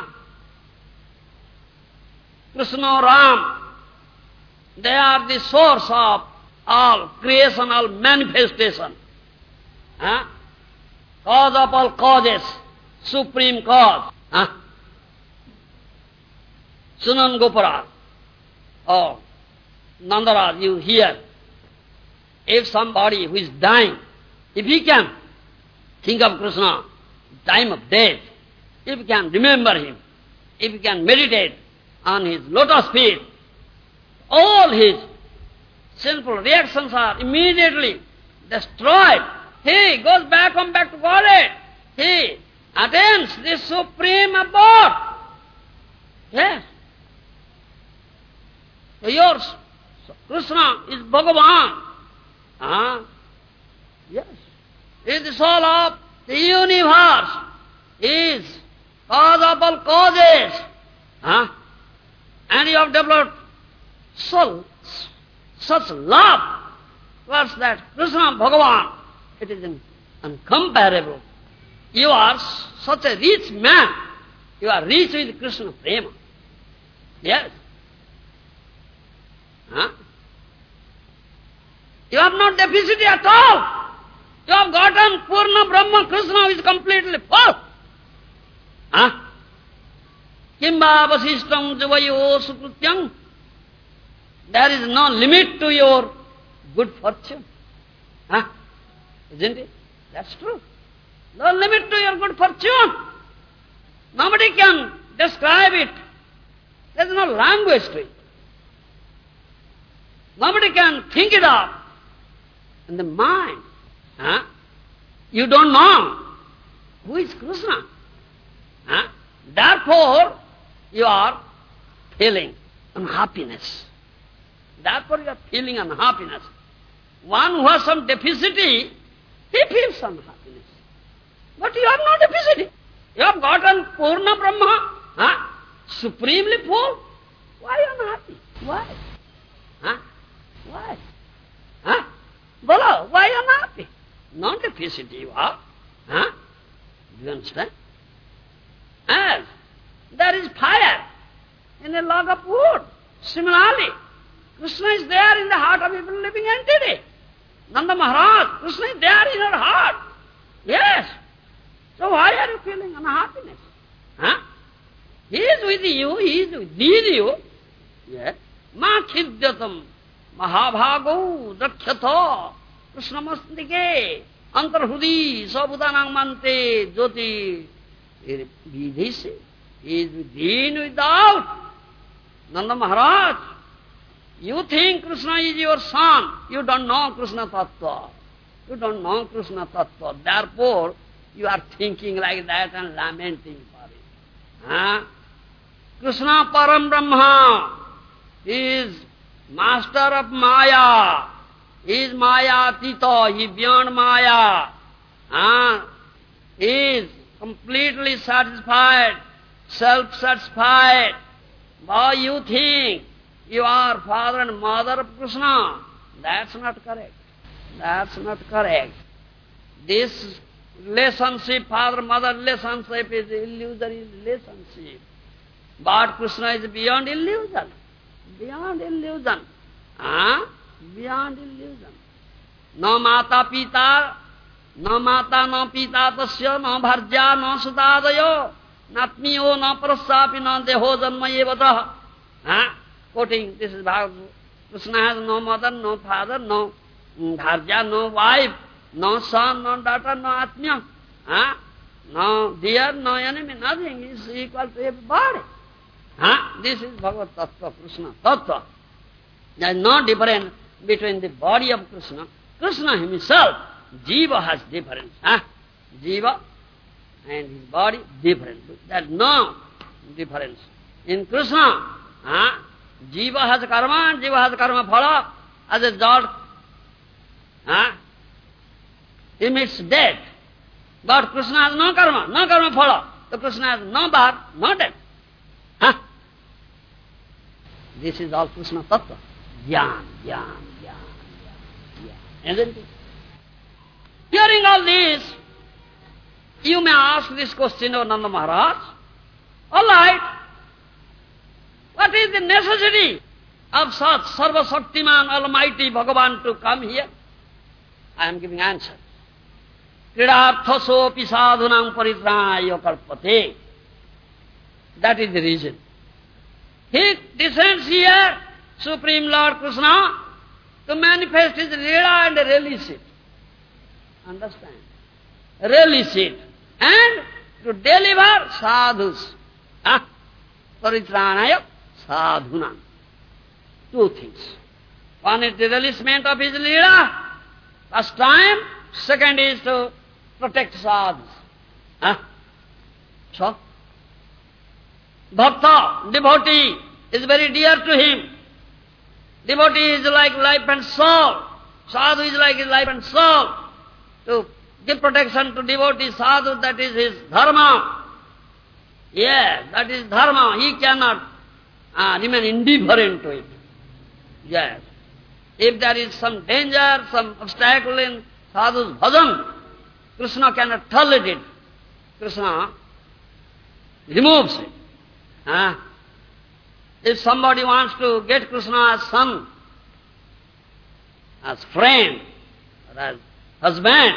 Krishna Ram, they are the source of all creation, all manifestation. Cause of all causes, supreme cause. Sunan Gopara, oh, Nandaraj, you hear, if somebody who is dying, if he can think of Krishna, time of death, if he can remember him, if he can meditate on his lotus feet, all his sinful reactions are immediately destroyed. He goes back to Godhead. He attains this supreme abode. Yes. So yours, Krishna is Bhagavan. Yes. He is the soul of the universe. He is cause of all causes. And you have developed such love towards that Krishna Bhagavan. It is incomparable. You are such a rich man. You are rich with Krishna Prema. Yes. You have no deficit at all. You have gotten Purna Brahma. Krishna is completely full. Kimba vasishtam javayo sukrutyam. There is no limit to your good fortune. Isn't it? That's true. No limit to your good fortune. Nobody can describe it. There is no language to it. Nobody can think it up in the mind. You don't know who is Krishna. Therefore, you are feeling unhappiness. Therefore, you are feeling unhappiness. One who has some deficit, he feels unhappiness. But you have no deficit. You have gotten Purna Brahma, supremely full. Why are you unhappy? Why? Why? Bolo, why are you unhappy? No deficit you are. Do you understand? As there is fire in a log of wood. Similarly, Krishna is there in the heart of every living entity. Nanda Maharaj, Krishna is there in your heart. Yes. So why are you feeling unhappiness? He is with you, he is within you. Yes. Ma khidyatam mahabhago dakhyatha krishnamastike antarhudi sabhudanang mante jyoti vidhise. He is within, without. Nanda Maharaj, you think Krishna is your son. You don't know Krishna Tattva. You don't know Krishna Tattva. Therefore, you are thinking like that and lamenting for it. Krishna Param Brahma. He is master of Maya. He is Maya Tito. He is beyond Maya. He is completely satisfied, self-satisfied. Why you think you are father and mother of Krishna? That's not correct. That's not correct. This relationship, father-mother relationship, is illusory relationship. But Krishna is beyond illusion. Beyond illusion. Beyond illusion. No mata pita, no mata no pita tasya, no bharja, no sudadayo, natmiyo, no prasapi, no deho janma evataha. Quoting, this is Bhagavad. Krishna has no mother, no father, no bharja, no wife, no son, no daughter, no atmiya. No dear, no enemy, nothing. He is equal to everybody. This is Bhagavad Tattva, Krishna Tattva. There is no difference between the body of Krishna. Krishna himself, Jiva has difference. Jiva and his body different. There is no difference. In Krishna, Jiva has karma and Jiva has karma phala. As a Lord, he meets death. But Krishna has no karma phala. So Krishna has no birth, no death. This is all Krishna Tattva. Jnana. Isn't it? Hearing all this, you may ask this question of Nanda Maharaj. All right, what is the necessity of such Sarva Shaktiman Almighty Bhagavan to come here? I am giving answer. Kridarthasopi sadhunam paritraya kalpate. That is the reason. He descends here, Supreme Lord Krishna, to manifest his Leela and release it. Understand? Release it. And to deliver sadhus. Paritranaya sadhunam. Two things. One is the releasement of his Leela, first time. Second is to protect sadhus. So, Bhakta, devotee, is very dear to him. Devotee is like life and soul. Sadhu is like his life and soul. To give protection to devotee sadhu, that is his dharma. Yes, that is dharma. He cannot remain indifferent to it. Yes. If there is some danger, some obstacle in sadhu's bhajan, Krishna cannot tolerate it. Krishna removes it. If somebody wants to get Krishna as son, as friend, or as husband,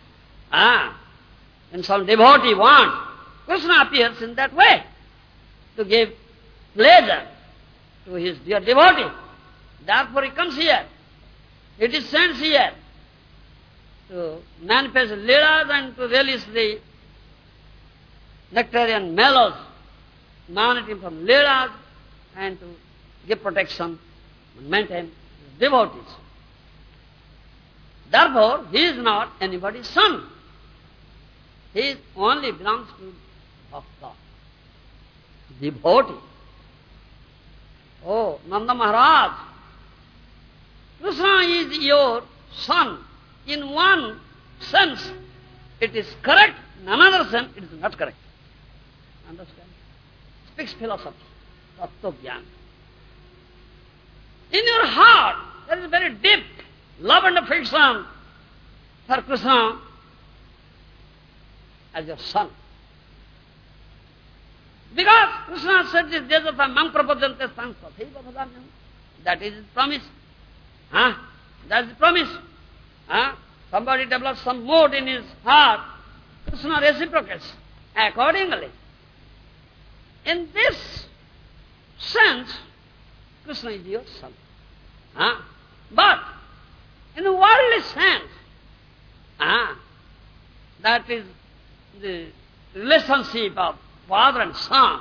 and some devotee wants, Krishna appears in that way to give pleasure to his dear devotee. Therefore he comes here. He descends here to manifest Leelas and to release the nectarian mellows emanating from Leelas and to give protection and maintain devotees. Therefore, he is not anybody's son. He only belongs to Bhakta, devotee. Oh, Nanda Maharaj, Krishna is your son. In one sense, it is correct. In another sense, it is not correct. Understand? Speaks philosophy, Tattva Jnana. In your heart, there is very deep love and affection for Krishna as your son. Because Krishna said this, Jajata mam prapajante sang tathaiva bhajamyam. That is his promise. That is the promise. Somebody develops some mood in his heart, Krishna reciprocates accordingly. In this sense, Krishna is your son. But in a worldly sense, that is the relationship of father and son.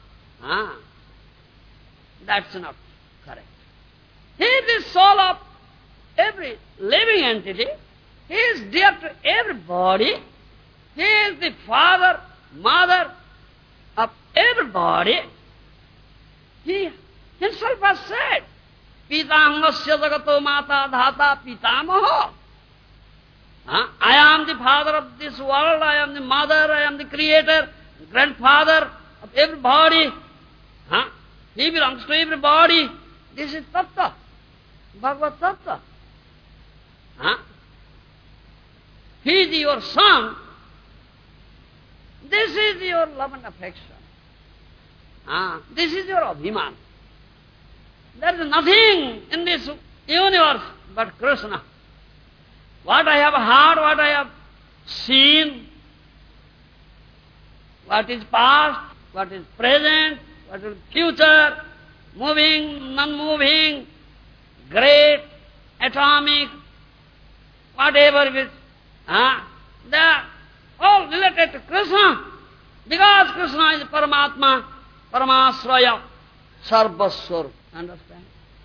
That's not correct. He is the soul of every living entity. He is dear to everybody. He is the father, mother of everybody. He himself has said, Pitangasya jagato mata dhata pitamaha. I am the father of this world, I am the mother, I am the creator, grandfather of everybody. He belongs to everybody. This is Tattva, Bhagavad Tattva. He is your son. This is your love and affection. This is your abhiman. There is nothing in this universe but Krishna. What I have heard, what I have seen, what is past, what is present, what is future, moving, non-moving, great, atomic, whatever it is, they are all related to Krishna. Because Krishna is Paramatma, Paramasraya, Sarvaswar. Understand?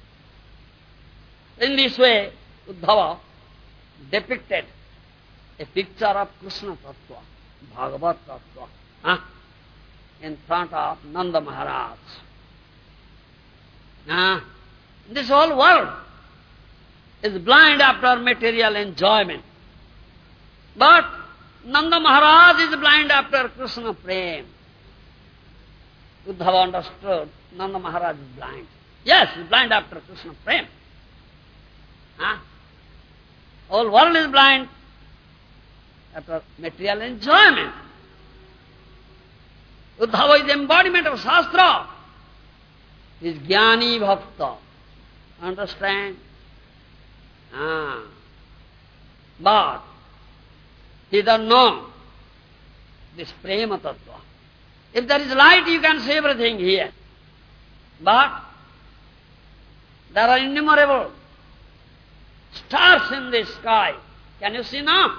In this way, Uddhava depicted a picture of Krishna Tattva, Bhagavad Tattva, in front of Nanda Maharaj. This whole world is blind after material enjoyment. But Nanda Maharaj is blind after Krishna Prem. Uddhava understood Nanda Maharaj is blind. Yes, he is blind after Krishna Prem. Whole world is blind after material enjoyment. Uddhava is the embodiment of Shastra. He is Jnani Bhakta. Understand? But he doesn't know this prema tattva. If there is light, you can see everything here. But there are innumerable stars in the sky. Can you see now?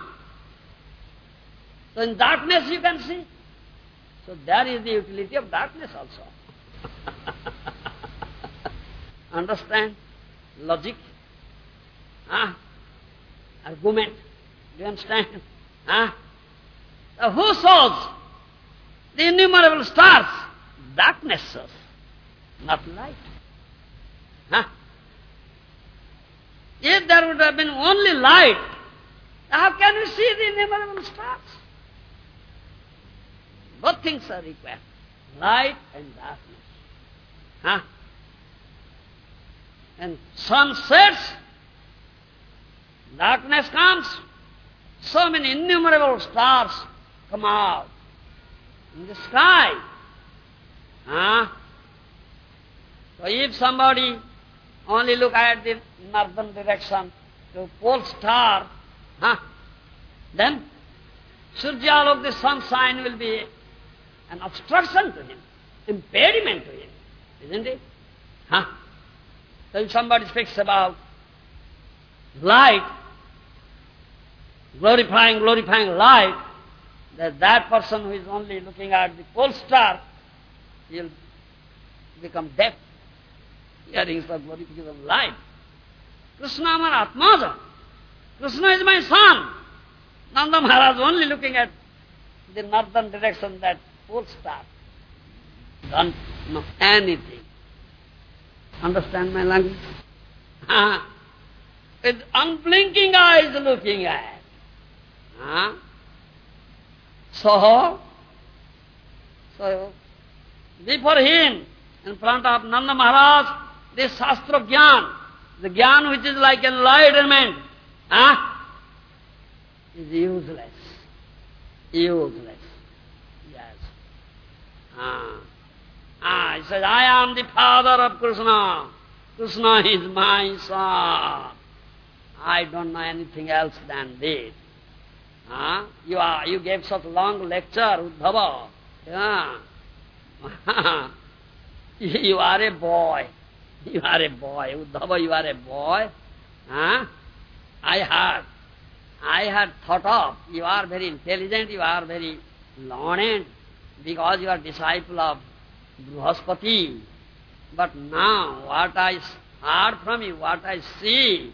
So in darkness you can see. So there is the utility of darkness also. Understand? Logic? Argument? Do you understand? Who shows the innumerable stars? Darkness shows, not light. If there would have been only light, how can we see the innumerable stars? Both things are required, light and darkness. And sun sets, darkness comes, so many innumerable stars come out in the sky. So if somebody only look at the northern direction to pole star, then Surya, the sunshine will be an obstruction to him, impediment to him, isn't it? So if somebody speaks about light, glorifying light, that person who is only looking at the pole star, he'll become deaf, hearing the glorification of light. Krishna amar Atmaja. Krishna is my son. Nanda Maharaj only looking at the northern direction, that pole star. Don't know anything. Understand my language? With unblinking eyes looking at. So before him, in front of Nanda Maharaj, this Shastra Gyan, the Gyan which is like enlightenment, is useless. Useless. Yes. He says, I am the father of Krishna. Krishna is my son. I don't know anything else than this. You gave such long lecture, Uddhava. You are a boy. You are a boy. Uddhava, you are a boy. I had thought of, you are very intelligent, you are very learned, because you are disciple of Brihaspati. But now, what I heard from you, what I see,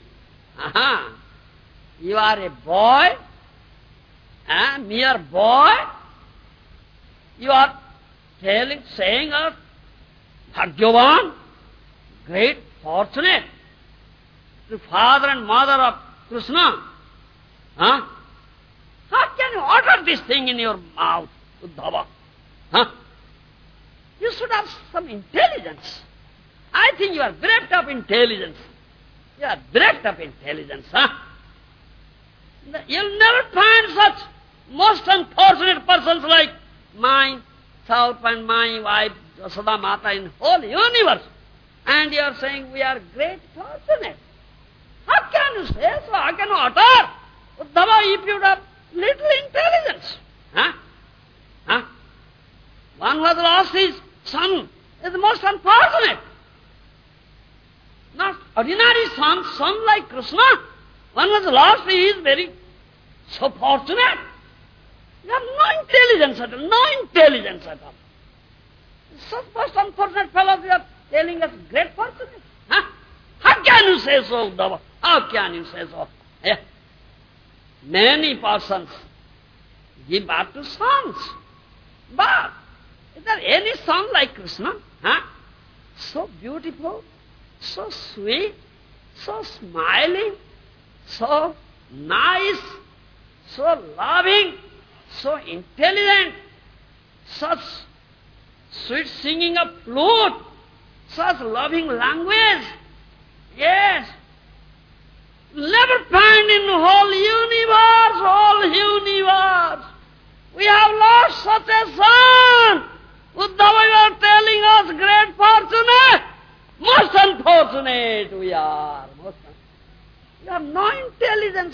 you are a boy, mere boy. You are saying us, Bhagyavan, great, fortunate, the father and mother of Krishna. How can you utter this thing in your mouth, Uddhava? You should have some intelligence. I think you are bereft of intelligence. You are bereft of intelligence, You'll never find such most unfortunate persons like myself and my wife, Yashoda Mata, in whole universe. And you are saying we are great fortunate. How can you say so? How can you utter? Uddhava, if you have little intelligence. One who has lost his son is the most unfortunate. Not ordinary son like Krishna. One who has lost, he is very so fortunate. You have no intelligence at all, no intelligence at all. Such most unfortunate fellows, you are telling us great fortunate. How can you say so, Uddhava? How can you say so? Many persons give birth to sons. But is there any son like Krishna? So beautiful, so sweet, so smiling, so nice, so loving, so intelligent, such sweet singing of flute, such loving language. Yes. Never find in the whole universe. We have lost such a son. Uddhava, you are telling us great fortunate. Most unfortunate we are.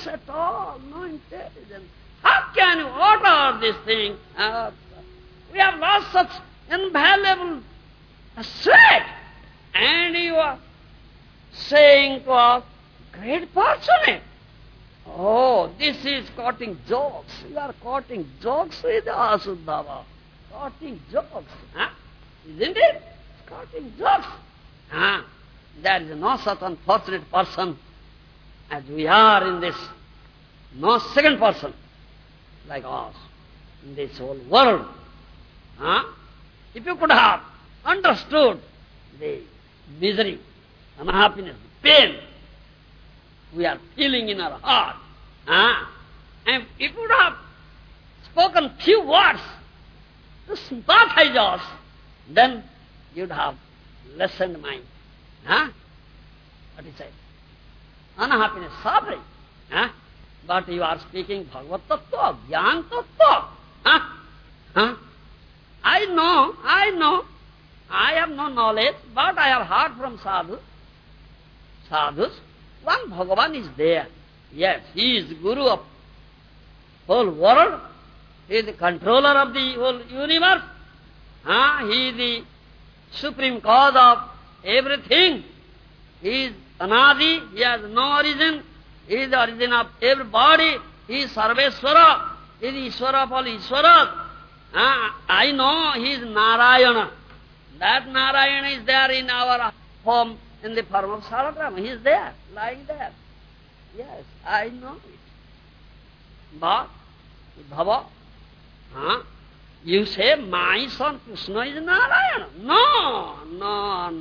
at all, no intelligence. How can you utter this thing? We have lost such invaluable asset, and you are saying to us, great fortunate. Oh, this is quoting jokes. You are quoting jokes with us, Uddhava. Quoting jokes. Huh? Isn't it? Quoting jokes. Huh? There is no such unfortunate person as we are in this. No second person like us in this whole world. Huh? If you could have understood the misery, unhappiness, pain we are feeling in our heart, and if you would have spoken few words to sympathize us, then you'd have lessened my what is it? Unhappiness, suffering. But you are speaking Bhagavad Tattva, Jnana Tattva. I know, I have no knowledge, but I have heard from sadhus. One Bhagavan is there. Yes, he is Guru of whole world. He is the controller of the whole universe. He is the supreme cause of everything. He is Anadi, he has no origin. He is the origin of everybody. He is Sarveswara. He is Ishvara of all Ishvaras. I know he is Narayana. That Narayana is there in our home in the form of Salagrama. He is there, lying there. Yes, I know it. But, Bhava, you say my son Krishna is Narayana. No.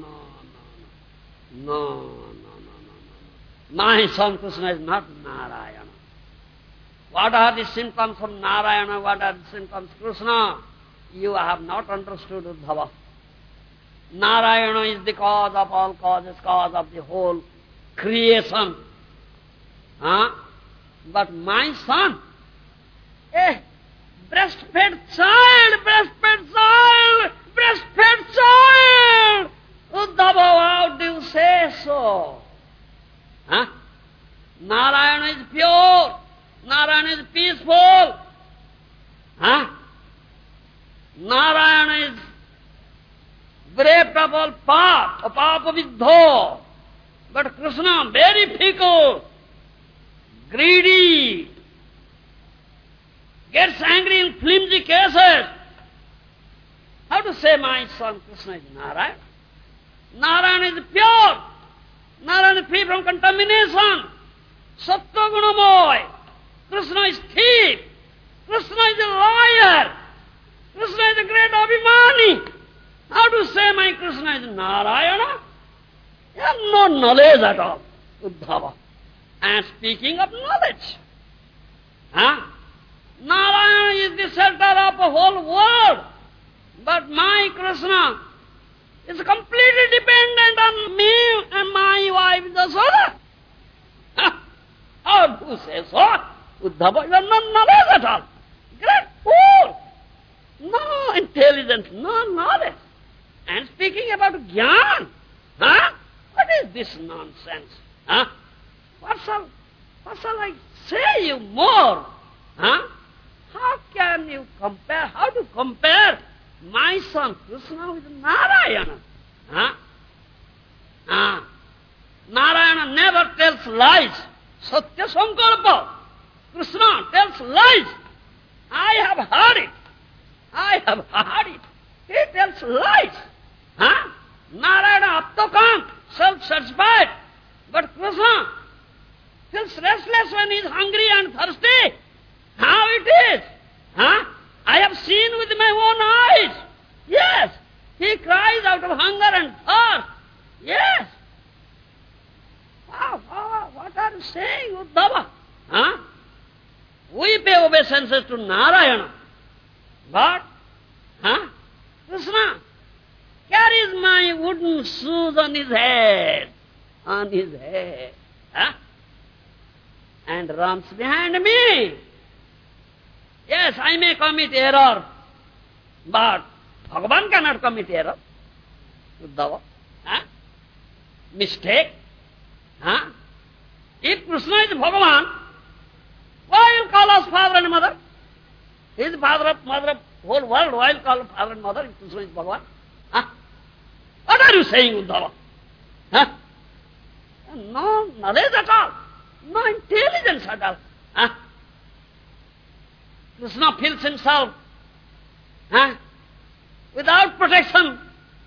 My son Krishna is not Narayana. What are the symptoms of Narayana? What are the symptoms of Krishna? You have not understood, Uddhava. Narayana is the cause of all causes, cause of the whole creation. But my son, breastfed child, Uddhava, how do you say so? Narayana is pure. Narayana is peaceful. Narayana is bereft of all papa viddho. But Krishna, very fickle, greedy, gets angry in flimsy cases. How to say my son Krishna is Narayana? Narayana is pure. Narayana is free from contamination. Sattva gunamoy. Krishna is thief. Krishna is a liar. Krishna is a great abhimani. How to say my Krishna is Narayana? You have no knowledge at all, Uddhava. And speaking of knowledge, Narayana is the center of the whole world. But my Krishna is completely dependent on me and my wife Jasoda. How do you say so? Uddhava, you have no knowledge at all. Great fool! No intelligence, no knowledge. And speaking about Jnana, what is this nonsense? What shall I say you more? How can you compare? How to compare my son Krishna with Narayana? Narayana never tells lies. Satya Sankalpa. Krishna tells lies. I have heard it. He tells lies. Narayana Aptakant, self-satisfied. But Krishna feels restless when he is hungry and thirsty. How it is? I have seen with my own eyes. Yes, he cries out of hunger and thirst. Yes. What are you saying, Uddhava? We pay obeisances to Narayana. But, Krishna carries my wooden shoes on his head. And runs behind me. Yes, I may commit error, but Bhagavan cannot commit error. Uddhava. Mistake. If Krishna is Bhagavan, Why you call us father and mother? He is father of mother of whole world. Why you call father and mother if Krishna is Bhagavan? Huh? What are you saying, Uddhava? Huh? No knowledge at all. No intelligence at all. Huh? Krishna feels himself without protection.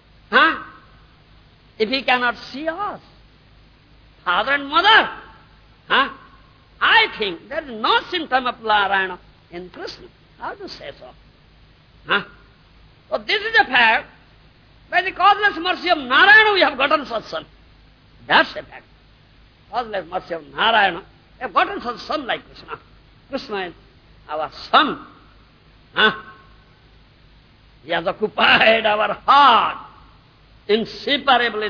If he cannot see us, father and mother, I think there is no symptom of Narayana in Krishna. How to say so? So this is a fact. By the causeless mercy of Narayana we have gotten such son. That's a fact. Causeless mercy of Narayana, we have gotten such son like Krishna. Krishna is our son. He has occupied our heart. Inseparable.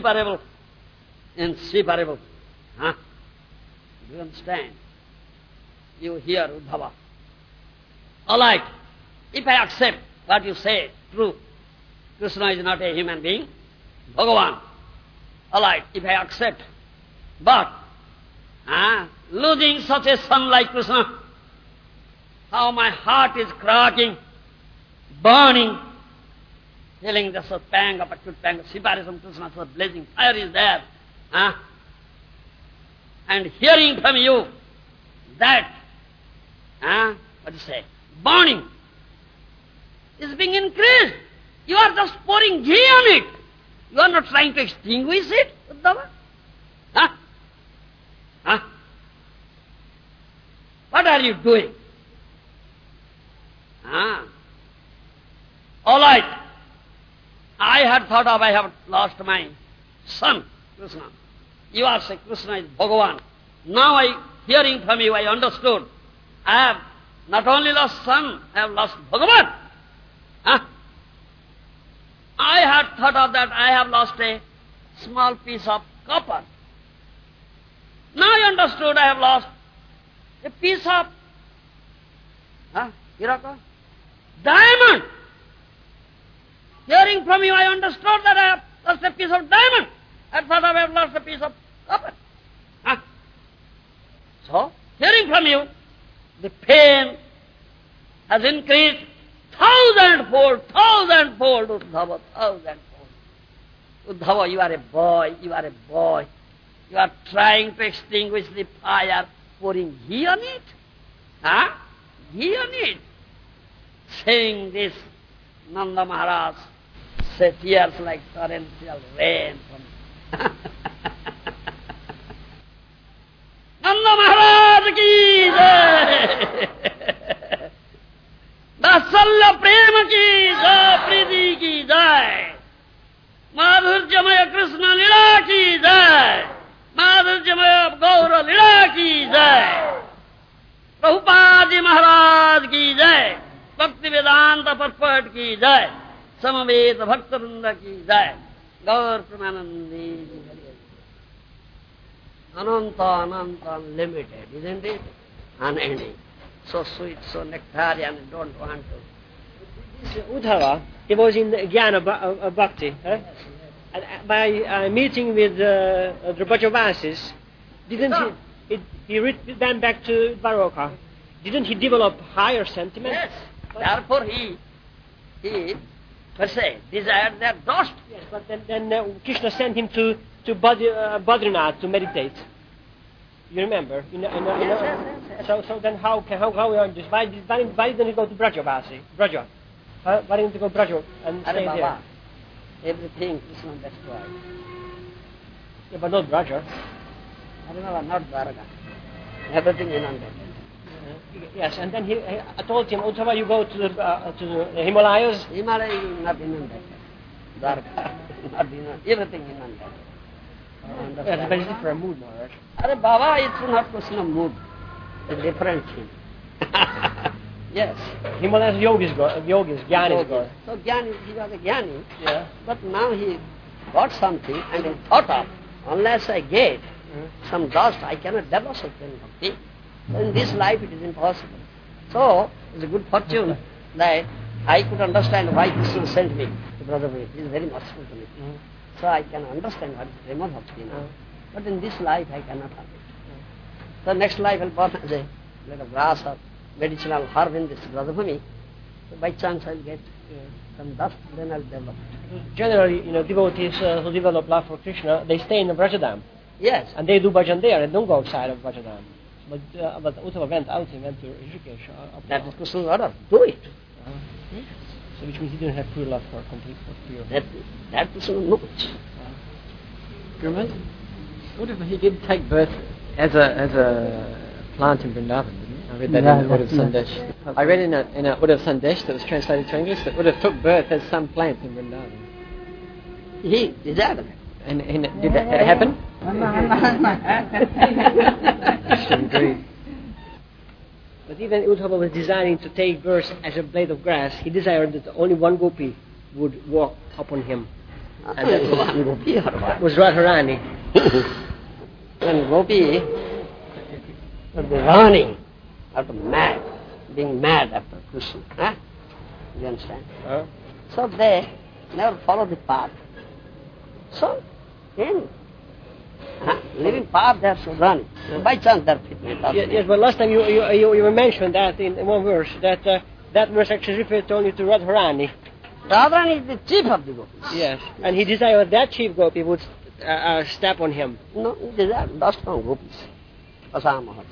Do you understand? You hear, Uddhava. All right, if I accept what you say, true, Krishna is not a human being, Bhagavan. All right, if I accept, but losing such a son like Krishna, how my heart is cracking, burning, feeling the pang of acute pang of separation, Krishna, so blazing fire is there. And hearing from you that, what do you say, burning is being increased. You are just pouring ghee on it. You are not trying to extinguish it, Uddhava. What are you doing? All right. I had thought of I have lost my son, Krishna. You are saying Krishna is Bhagavan. Now hearing from you, I understood. I have not only lost son, I have lost Bhagavan. I had thought of that I have lost a small piece of copper. Now I understood I have lost a piece of diamond. Hearing from you, I understood that I have lost a piece of diamond. I thought I have lost a piece of copper. So, hearing from you, the pain has increased thousandfold, Uddhava, thousandfold. Uddhava, you are a boy. You are trying to extinguish the fire, pouring ghee on it. Ghee on it. Saying this, Nanda Maharaj shed tears like torrential rain from Nanda Maharaj ki jai! Vasalya prema ki jai, priti ki jai! Madhurjamaya Krishna lila ki jai! Madhurjamaya Gaura lila ki jai! Prabhupada Maharaj ki jai! Bhakti Vedanta purport ki jai! Samaveta Bhaktarunda ki jai! Gaur Pramanandi ki jai! Ananta, unlimited, isn't it? Unending. So sweet, so nectarian, don't want to.
This Uddhava, he was in Jnana Bhakti. And by meeting with the Brajavasis, didn't he went back to Dwaraka? Didn't he develop higher sentiment?
Yes. Therefore he per se, desired their dust.
Yes, but then Krishna sent him to Badrinath to meditate. You remember?
Yes.
So then how we are this? Why didn't he go to Brajavasi? Braja? Why didn't he go to Braja and stay there?
Everything Krishna destroyed.
Yeah, but not Braja.
Not Dwaraka. Everything inundated.
Yes, and then I told him, Uddhava, you go to the Himalayas.
Himalaya is not inundated. Dwaraka, not inundated. Everything inundated.
Yes, but it's different mood, Maharaj.
Arey Baba, it's not question of mood. It's a different thing. Yes.
Himalayas yogis, Jnanis go.
So Jnani, he was a Jnani.
Yeah.
But now he got something and he thought of, unless I get some dust, I cannot develop such kind of thing. So in this life it is impossible. So it's a good fortune that I could understand why Krishna sent me to Brother Bhai. He is very merciful to me. So I can understand what is Prema Bhakti now. But in this life I cannot have it. So next life I'll born as a blade of grass or medicinal herb in this Vrajabhumi, so by chance I'll get some dust, then I'll develop.
Generally, devotees who develop love for Krishna, they stay in the Vrajadam.
Yes.
And they do bhajan there, and don't go outside of Vrajadam. But Uddhava went out, he went to Rishikesh.
That is Krishna's order. Do it.
So which means he didn't have pure love for pure.
That Krishna knows.
Gurmat, what if he did take birth as a plant in Vrindavan, didn't he? I read that in the Uddhav Sandesh. I read in a Uddhav Sandesh that was translated to English that Uddhav took birth as some plant in Vrindavan.
He desired it.
And did that happen? Indeed.
But even Uddhava was desiring to take birth as a blade of grass, he desired that only one gopi would walk upon him. And that was Radharani.
When gopi would be running after being mad after Krishna. Huh? You understand? So they never follow the path. So, in living path, they are so running. By chance, they are fit.
Yes, but last time you mentioned that in one verse, that verse actually referred only to Radharani.
Radharani is the chief of the gopis.
Yes, and he desired that chief gopi would step on him.
No, he desired dust from gopis. Asamaha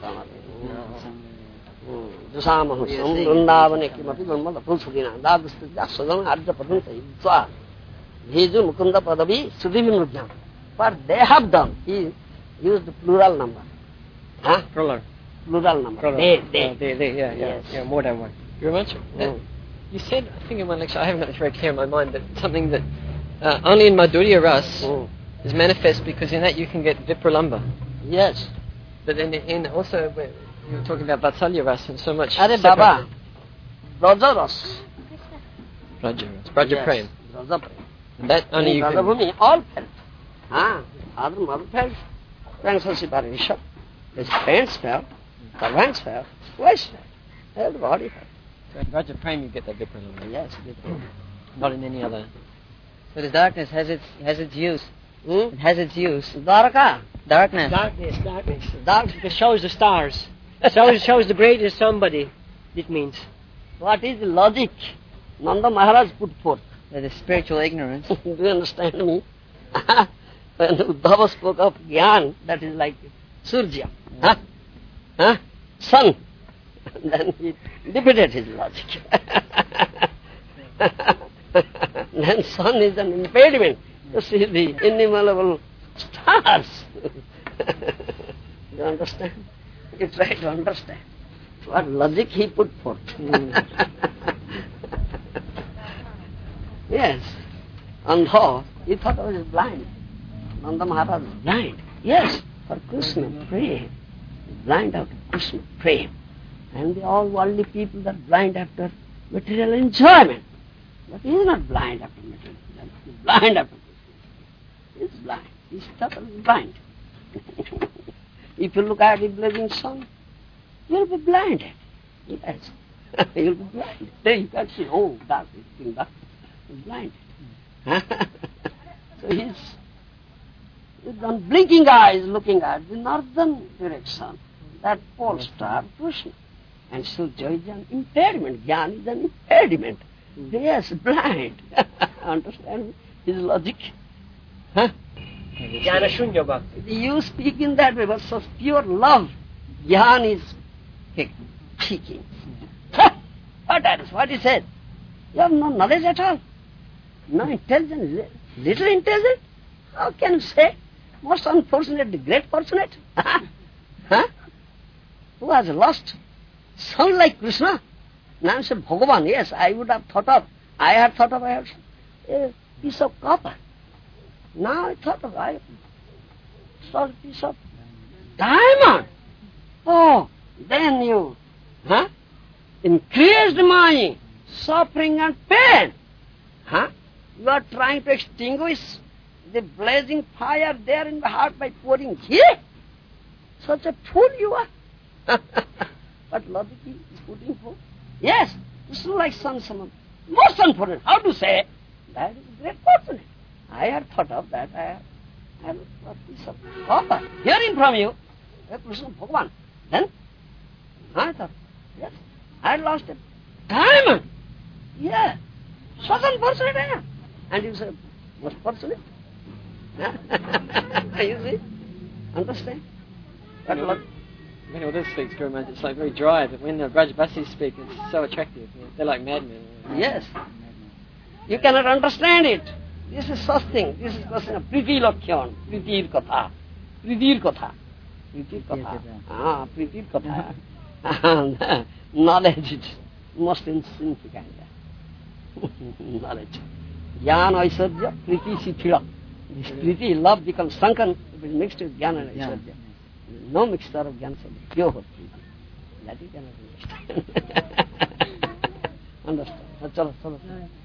Jasamaha Vrindavane Kimapi Gurmada Pulsudina Dadastidya Sadana Arja Padanta Yudva Viju Mukunda Padavi Sudivimrujnam. What they have done, he used the plural number. Huh? Plural number. They.
Yeah, more than one.
Very much. You said, I think in one lecture, I haven't got this very clear in my mind, that something that only in Madhurya Ras is manifest because in that you can get Vipralamba.
Yes.
But then in also, where you were talking about Vatsalya Ras and so much.
Are Baba, Braja Ras.
Braja Prem.
Braja Prem.
And that only you
can... all felt. Father, mother felt. Princess Parisha. His parents felt. Servants felt. Wives felt. Everybody felt.
So in Braja Prem you get that Vipralamba.
Yes, Vipralamba.
Not in any other.
So the darkness has its use. It has its use.
Darka.
Darkness.
It shows the stars. shows the greatest somebody. It means.
What is the logic Nanda Maharaj put forth?
That is spiritual ignorance.
Do you understand me? When Uddhava spoke of Gyan, that is like Surya. Sun. Then he defeated his logic. Then sun is an impediment to see the innumerable stars. You understand? You try to understand what logic he put forth. Yes. Andha, he thought I was blind. Nanda Maharaj was blind. Yes, for Krishna prem. Blind after Krishna prem. And the all worldly people that are blind after material enjoyment. But he is not blind after material enjoyment. He is blind after Krishna. He is blind. He is totally blind. If you look at the blazing sun, you will be blinded. Yes. You will be blinded. Then you can see, oh, dark, this thing, dark. He is blinded. So he is with unblinking eyes looking at the northern direction, that pole star, Krishna. And so joy is an impediment. Jnana is an impediment. Yes, blind. Understand his logic?
Jnana Shunya Bhakti.
You speak in that way, but such pure love, Jnana is speaking. What else? What he said? You have no knowledge at all. No intelligence, little intelligent? How can you say? Most unfortunate, the great fortunate? Who has lost? Sound like Krishna. Now I said, Bhagavan, yes, I had thought of a piece of copper. Now I thought of I saw a piece of diamond. Oh, then you increased my suffering and pain. You are trying to extinguish the blazing fire there in the heart by pouring ghee. Such a fool you are. But logic is putting forth. Yes, it's like sun, most unfortunate. How to say? That is great fortunate. I had thought of that. I had a piece of copper hearing from you. Krishna Bhagavan. Then I thought, yes, I had lost a diamond. Yeah, such unfortunate I am. And you say, most fortunate? You see? Understand? But look,
when others speak Guru Maharaj, it's like very dry, but when the Brajavasis speak, it's so attractive. They're like madmen.
yes. You cannot understand it. This is such thing. This is such a Priti Lakhyan, Pritir Katha. Pritir Katha. Pritir Katha. Pritir Katha. Knowledge is most insignificant. Knowledge. Jnana Aishwarya, Priti Sithila. This Priti, love becomes sunken if it is mixed with Jnana and Aishwarya. No mixture of Jnana, pure Priti. That you cannot understand. Understand. Chalo.